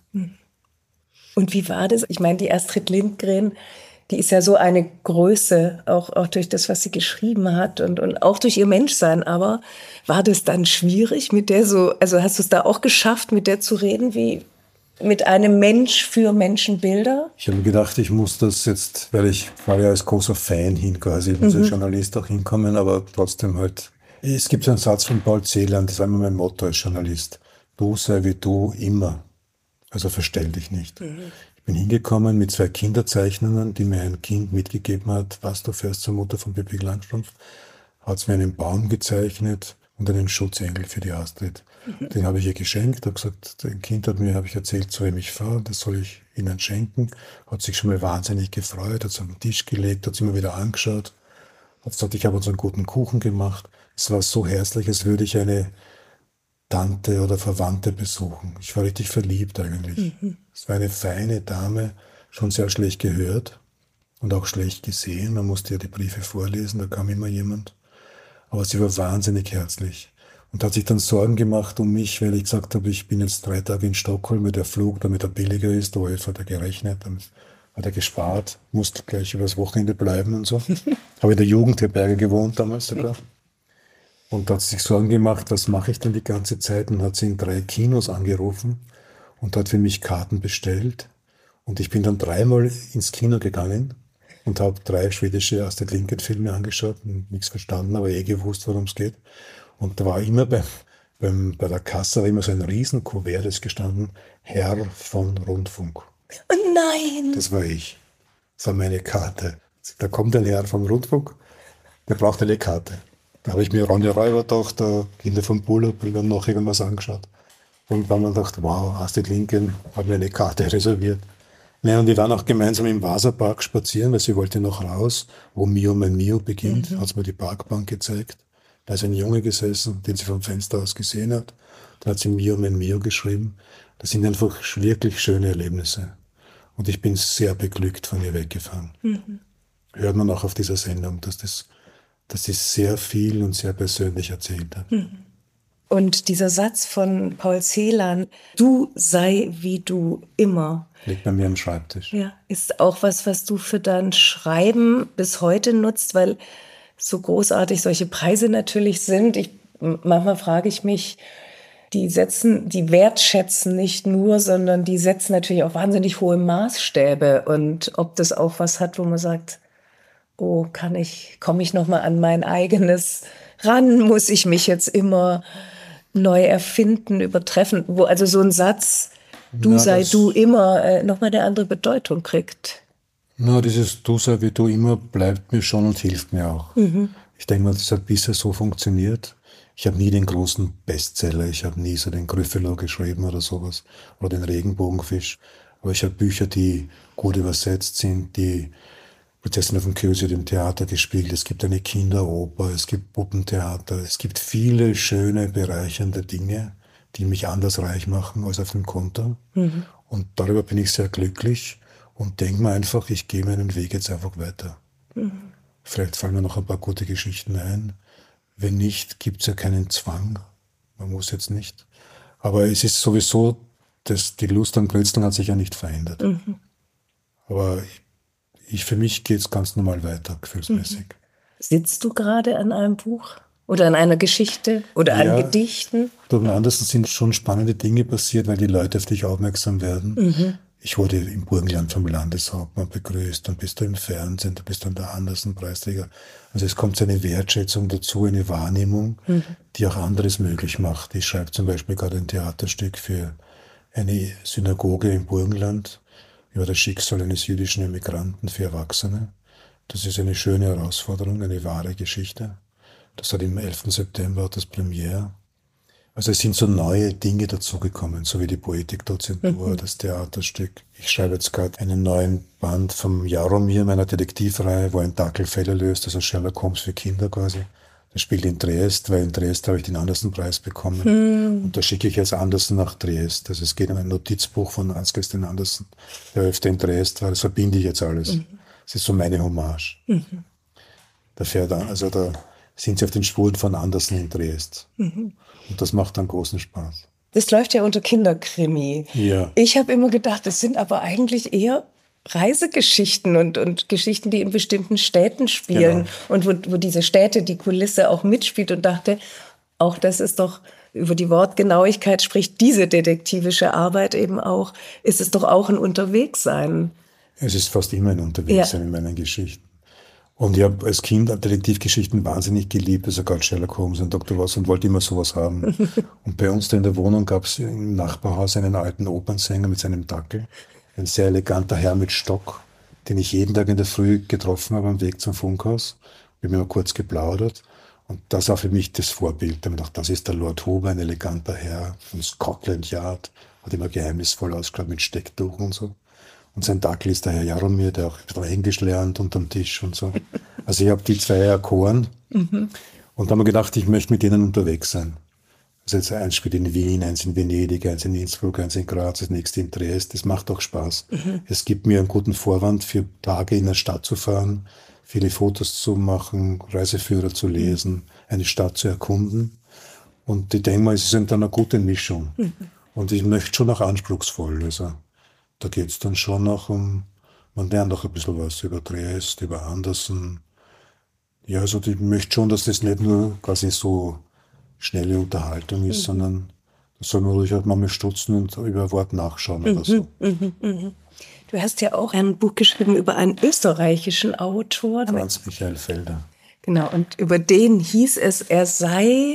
Und wie war das? Ich meine, die Astrid Lindgren, die ist ja so eine Größe, auch durch das, was sie geschrieben hat und auch durch ihr Menschsein. Aber war das dann schwierig, mit der also hast du es da auch geschafft, mit der zu reden, wie mit einem Mensch für Menschenbilder? Ich habe mir gedacht, ich muss das jetzt, weil ich fahre ja als großer Fan hin quasi, ich muss als Journalist auch hinkommen, aber trotzdem halt. Es gibt so einen Satz von Paul Celan, das war immer mein Motto als Journalist. Du sei wie du immer. Also verstell dich nicht. Ich bin hingekommen mit 2 Kinderzeichnungen, die mir ein Kind mitgegeben hat. Was, du fährst zur Mutter von Pippi Langstrumpf? Hat es mir einen Baum gezeichnet und einen Schutzengel für die Astrid. Den habe ich ihr geschenkt, habe gesagt, ein Kind habe ich erzählt, zu wem ich fahre, das soll ich ihnen schenken. Hat sich schon mal wahnsinnig gefreut, hat es auf den Tisch gelegt, hat es immer wieder angeschaut, hat gesagt, ich habe uns einen guten Kuchen gemacht. Es war so herzlich, als würde ich eine Tante oder Verwandte besuchen. Ich war richtig verliebt eigentlich. Es war eine feine Dame, schon sehr schlecht gehört und auch schlecht gesehen. Man musste ja die Briefe vorlesen, da kam immer jemand. Aber sie war wahnsinnig herzlich und hat sich dann Sorgen gemacht um mich, weil ich gesagt habe, ich bin jetzt 3 Tage in Stockholm, mit der Flug, damit er billiger ist. Der ORF hat er gerechnet, damit hat er gespart, musste gleich übers Wochenende bleiben und so. Habe in der Jugendherberge gewohnt damals sogar. Und da hat sie sich Sorgen gemacht, was mache ich denn die ganze Zeit? Und hat sie in 3 Kinos angerufen und hat für mich Karten bestellt. Und ich bin dann 3-mal ins Kino gegangen und habe 3 schwedische Astrid Lindgren-Filme angeschaut und nichts verstanden, aber gewusst, worum es geht. Und da war immer Bei der Kasse war immer so ein Riesenkuvert, das gestanden, Herr von Rundfunk. Oh nein! Das war ich. Das war meine Karte. Da kommt ein Herr vom Rundfunk, der braucht eine Karte. Da habe ich mir Ronja Räubertochter, Kinder vom Bullock und noch irgendwas angeschaut. Und dann habe ich gedacht, wow, Astrid Lindgren hat mir eine Karte reserviert. Ja, und wir waren auch gemeinsam im Vasapark spazieren, weil sie wollte noch raus, wo Mio mein Mio beginnt, hat sie mir die Parkbank gezeigt. Da ist ein Junge gesessen, den sie vom Fenster aus gesehen hat. Da hat sie Mio mein Mio geschrieben. Das sind einfach wirklich schöne Erlebnisse. Und ich bin sehr beglückt von ihr weggefahren. Hört man auch auf dieser Sendung, dass sie sehr viel und sehr persönlich erzählt hat. Und dieser Satz von Paul Celan, du sei wie du immer, Liegt bei mir am Schreibtisch. ja, ist auch was du für dein Schreiben bis heute nutzt, weil so großartig solche Preise natürlich sind. Manchmal frage ich mich, die wertschätzen nicht nur, sondern die setzen natürlich auch wahnsinnig hohe Maßstäbe. Und ob das auch was hat, wo man sagt, oh, komme ich noch mal an mein eigenes ran? Muss ich mich jetzt immer neu erfinden, übertreffen? Also so ein Satz, du sei du immer, noch mal eine andere Bedeutung kriegt. Na, dieses Du sei wie du immer bleibt mir schon und hilft mir auch. Ich denke mal, das hat bisher so funktioniert. Ich habe nie den großen Bestseller, ich habe nie so den Gryffalo geschrieben oder sowas, oder den Regenbogenfisch. Aber ich habe Bücher, die gut übersetzt sind, die Prinzessin auf dem Köse im Theater gespielt. Es gibt eine Kinderoper, es gibt Puppentheater, es gibt viele schöne, bereichernde Dinge, die mich anders reich machen als auf dem Konto. Und darüber bin ich sehr glücklich und denke mir einfach, ich gehe meinen Weg jetzt einfach weiter. Vielleicht fallen mir noch ein paar gute Geschichten ein. Wenn nicht, gibt es ja keinen Zwang. Man muss jetzt nicht. Aber es ist sowieso, die Lust am Künstler hat sich ja nicht verändert. Aber für mich geht es ganz normal weiter, gefühlsmäßig. Sitzt du gerade an einem Buch oder an einer Geschichte oder an Gedichten? Durch den Andersen sind schon spannende Dinge passiert, weil die Leute auf dich aufmerksam werden. Ich wurde im Burgenland vom Landeshauptmann begrüßt, und bist du im Fernsehen, du bist dann der Andersen-Preisträger. Also es kommt so eine Wertschätzung dazu, eine Wahrnehmung, die auch anderes möglich macht. Ich schreibe zum Beispiel gerade ein Theaterstück für eine Synagoge im Burgenland über das Schicksal eines jüdischen Immigranten für Erwachsene. Das ist eine schöne Herausforderung, eine wahre Geschichte. Das hat im 11. September das Premiere. Also es sind so neue Dinge dazugekommen, so wie die Poetikdozentur, das Theaterstück. Ich schreibe jetzt gerade einen neuen Band vom Jaromir, meiner Detektivreihe, wo ein Dackel Fälle löst, also Sherlock Holmes für Kinder quasi. Das spielt in Triest, weil in Triest habe ich den Andersen-Preis bekommen. Und da schicke ich jetzt Andersen nach Triest. Also es geht um ein Notizbuch von Hans Christian Andersen, der öfter in Triest war. Das verbinde ich jetzt alles. Das ist so meine Hommage. Da sind sie auf den Spuren von Andersen in Triest. Und das macht dann großen Spaß. Das läuft ja unter Kinderkrimi. Ja. Ich habe immer gedacht, das sind aber eigentlich eher Reisegeschichten und Geschichten, die in bestimmten Städten spielen. Und wo diese Städte, die Kulisse auch mitspielt, und dachte, auch das ist doch, über die Wortgenauigkeit spricht diese detektivische Arbeit eben auch, ist es doch auch ein Unterwegssein. Es ist fast immer ein Unterwegssein in meinen Geschichten. Und ich habe als Kind Detektivgeschichten wahnsinnig geliebt, also gerade Sherlock Holmes und Dr. Watson, und wollte immer sowas haben. Und bei uns da in der Wohnung gab es im Nachbarhaus einen alten Opernsänger mit seinem Dackel, ein sehr eleganter Herr mit Stock, den ich jeden Tag in der Früh getroffen habe am Weg zum Funkhaus. Wir haben immer kurz geplaudert. Und das war für mich das Vorbild. Da habe ich gedacht, das ist der Lord Huber, ein eleganter Herr von Scotland Yard, hat immer geheimnisvoll ausgeschaut mit Stecktuch und so. Und sein Dackel ist der Herr Jaromir, der auch ein bisschen Englisch lernt unterm Tisch und so. Also ich habe die zwei erkoren. Und da haben wir gedacht, ich möchte mit denen unterwegs sein. Also jetzt eins spielt in Wien, eins in Venedig, eins in Innsbruck, eins in Graz, das nächste in Triest. Das macht auch Spaß. Es gibt mir einen guten Vorwand, für Tage in der Stadt zu fahren, viele Fotos zu machen, Reiseführer zu lesen, eine Stadt zu erkunden. Und ich denke mal, es ist dann eine gute Mischung. Und ich möchte schon auch anspruchsvoll. Also da geht es dann schon auch man lernt auch ein bisschen was über Triest, über Andersen. Ja, also ich möchte schon, dass das nicht nur quasi so schnelle Unterhaltung ist, sondern da soll man ruhig auch mal stutzen und über ein Wort nachschauen oder so. Du hast ja auch ein Buch geschrieben über einen österreichischen Autor. Franz Michael Felder. Genau, und über den hieß es, er sei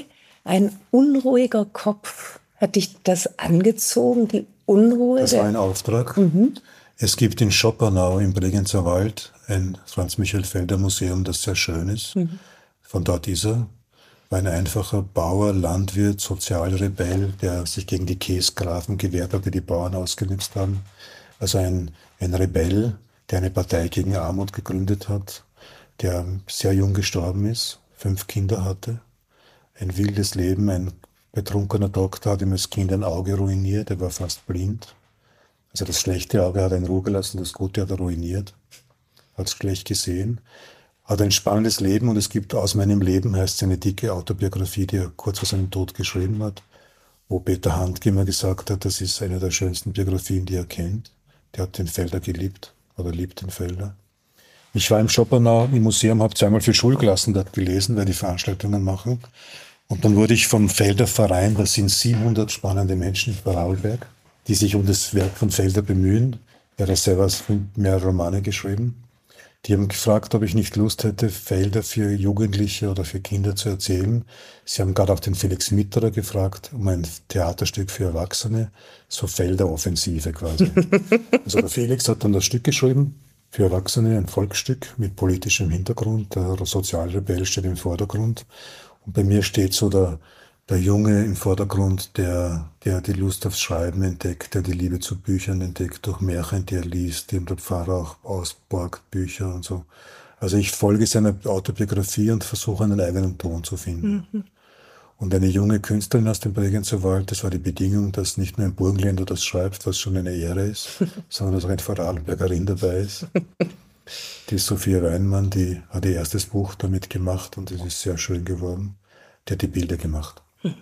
Ein unruhiger Kopf. Hat dich das angezogen, die Unruhe? Das war ein Auftrag. Es gibt in Schoppernau im Bregenzer Wald ein Franz-Michael-Felder-Museum, das sehr schön ist. Von dort ist er. War ein einfacher Bauer, Landwirt, Sozialrebell, der sich gegen die Käsgrafen gewehrt hat, die die Bauern ausgenutzt haben. Also ein Rebell, der eine Partei gegen Armut gegründet hat, der sehr jung gestorben ist, 5 Kinder hatte, ein wildes Leben, ein betrunkener Doktor hat ihm als Kind ein Auge ruiniert, er war fast blind. Also das schlechte Auge hat er in Ruhe gelassen, das gute hat er ruiniert, hat es schlecht gesehen. Hat ein spannendes Leben und es gibt Aus meinem Leben, heißt seine dicke Autobiografie, die er kurz vor seinem Tod geschrieben hat, wo Peter Handke immer gesagt hat, das ist eine der schönsten Biografien, die er kennt. Der hat den Felder geliebt oder liebt den Felder. Ich war im Schoppernau im Museum, habe zweimal für Schulklassen dort gelesen, weil die Veranstaltungen machen. Und dann wurde ich vom Felder Verein, das sind 700 spannende Menschen in Vorarlberg, die sich um das Werk von Felder bemühen. Er hat selber mehrere Romane geschrieben. Die haben gefragt, ob ich nicht Lust hätte, Felder für Jugendliche oder für Kinder zu erzählen. Sie haben gerade auch den Felix Mitterer gefragt, um ein Theaterstück für Erwachsene, so Felder-Offensive quasi. Also der Felix hat dann das Stück geschrieben, für Erwachsene, ein Volksstück mit politischem Hintergrund. Der Sozialrebell steht im Vordergrund. Und bei mir steht so der Junge im Vordergrund, der die Lust aufs Schreiben entdeckt, der die Liebe zu Büchern entdeckt, durch Märchen, die er liest, die ihm der Pfarrer auch ausborgt, Bücher und so. Also ich folge seiner Autobiografie und versuche einen eigenen Ton zu finden. Und eine junge Künstlerin aus dem Bregenzer Wald, das war die Bedingung, dass nicht nur ein Burgenländer das schreibt, was schon eine Ehre ist, sondern dass auch ein Vorarlbergerin dabei ist. Die Sophia Weinmann, die hat ihr erstes Buch damit gemacht und es ist sehr schön geworden. Die hat die Bilder gemacht.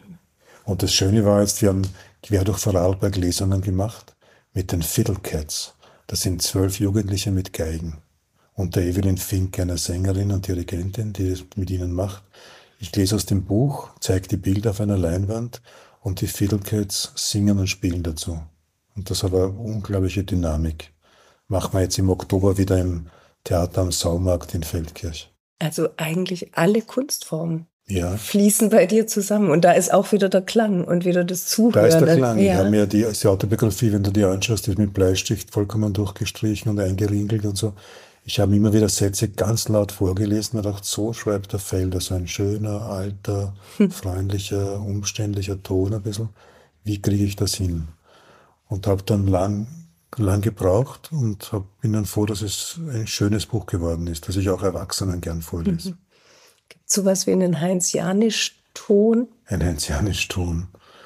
Und das Schöne war jetzt, wir haben quer durch Vorarlberg Lesungen gemacht mit den Fiddle Cats. Das sind 12 Jugendliche mit Geigen. Und der Evelyn Fink, eine Sängerin und Dirigentin, die das mit ihnen macht. Ich lese aus dem Buch, zeige die Bilder auf einer Leinwand und die Fiddle Cats singen und spielen dazu. Und das hat eine unglaubliche Dynamik. Machen wir jetzt im Oktober wieder im Theater am Saumarkt in Feldkirch. Also eigentlich alle Kunstformen. Ja. Fließen bei dir zusammen. Und da ist auch wieder der Klang und wieder das Zuhören. Da ist der Klang. Ja. Wir haben ja die Autobiografie, wenn du die anschaust, die ist mit Bleistift vollkommen durchgestrichen und eingeringelt und so. Ich habe immer wieder Sätze ganz laut vorgelesen und gedacht, so schreibt der Felder, so ein schöner, alter, freundlicher, umständlicher Ton ein bisschen. Wie kriege ich das hin? Und habe dann lang gebraucht und bin dann froh, dass es ein schönes Buch geworden ist, das ich auch Erwachsenen gern vorlese. Gibt es sowas wie einen Heinz-Janisch-Ton? Ein Heinz-Janisch-Ton.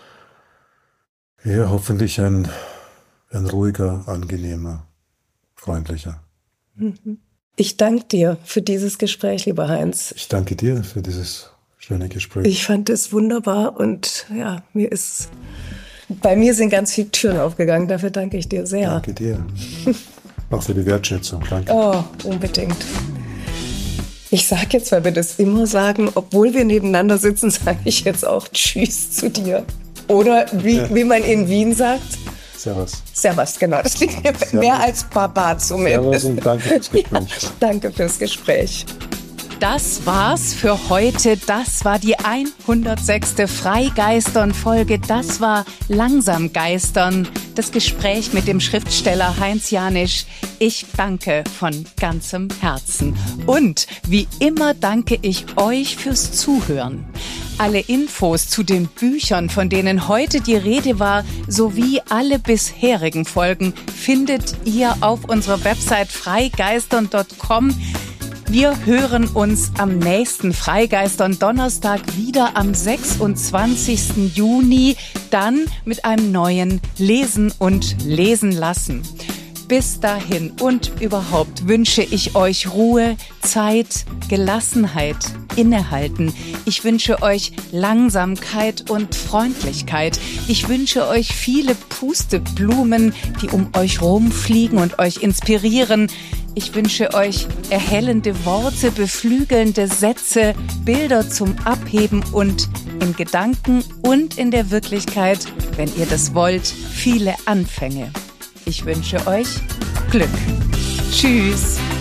Ja, hoffentlich ein ruhiger, angenehmer, freundlicher. Ich danke dir für dieses Gespräch, lieber Heinz. Ich danke dir für dieses schöne Gespräch. Ich fand es wunderbar und ja, bei mir sind ganz viele Türen aufgegangen. Dafür danke ich dir sehr. Danke dir. Auch für die Wertschätzung. Danke. Oh, unbedingt. Ich sage jetzt, weil wir das immer sagen, obwohl wir nebeneinander sitzen, sage ich jetzt auch Tschüss zu dir. Oder wie man in Wien sagt. Servus. Servus, genau. Das klingt mehr als Baba zumindest. Servus und danke fürs Gespräch. Ja, danke fürs Gespräch. Das war's für heute. Das war die 106. Freigeistern-Folge. Das war Langsam Geistern. Das Gespräch mit dem Schriftsteller Heinz Janisch. Ich danke von ganzem Herzen. Und wie immer danke ich euch fürs Zuhören. Alle Infos zu den Büchern, von denen heute die Rede war, sowie alle bisherigen Folgen findet ihr auf unserer Website freigeistern.com. Wir hören uns am nächsten Freigeistern Donnerstag wieder am 26. Juni, dann mit einem neuen Lesen und Lesen lassen. Bis dahin und überhaupt wünsche ich euch Ruhe, Zeit, Gelassenheit, Innehalten. Ich wünsche euch Langsamkeit und Freundlichkeit. Ich wünsche euch viele Pusteblumen, die um euch rumfliegen und euch inspirieren. Ich wünsche euch erhellende Worte, beflügelnde Sätze, Bilder zum Abheben und in Gedanken und in der Wirklichkeit, wenn ihr das wollt, viele Anfänge. Ich wünsche euch Glück. Tschüss.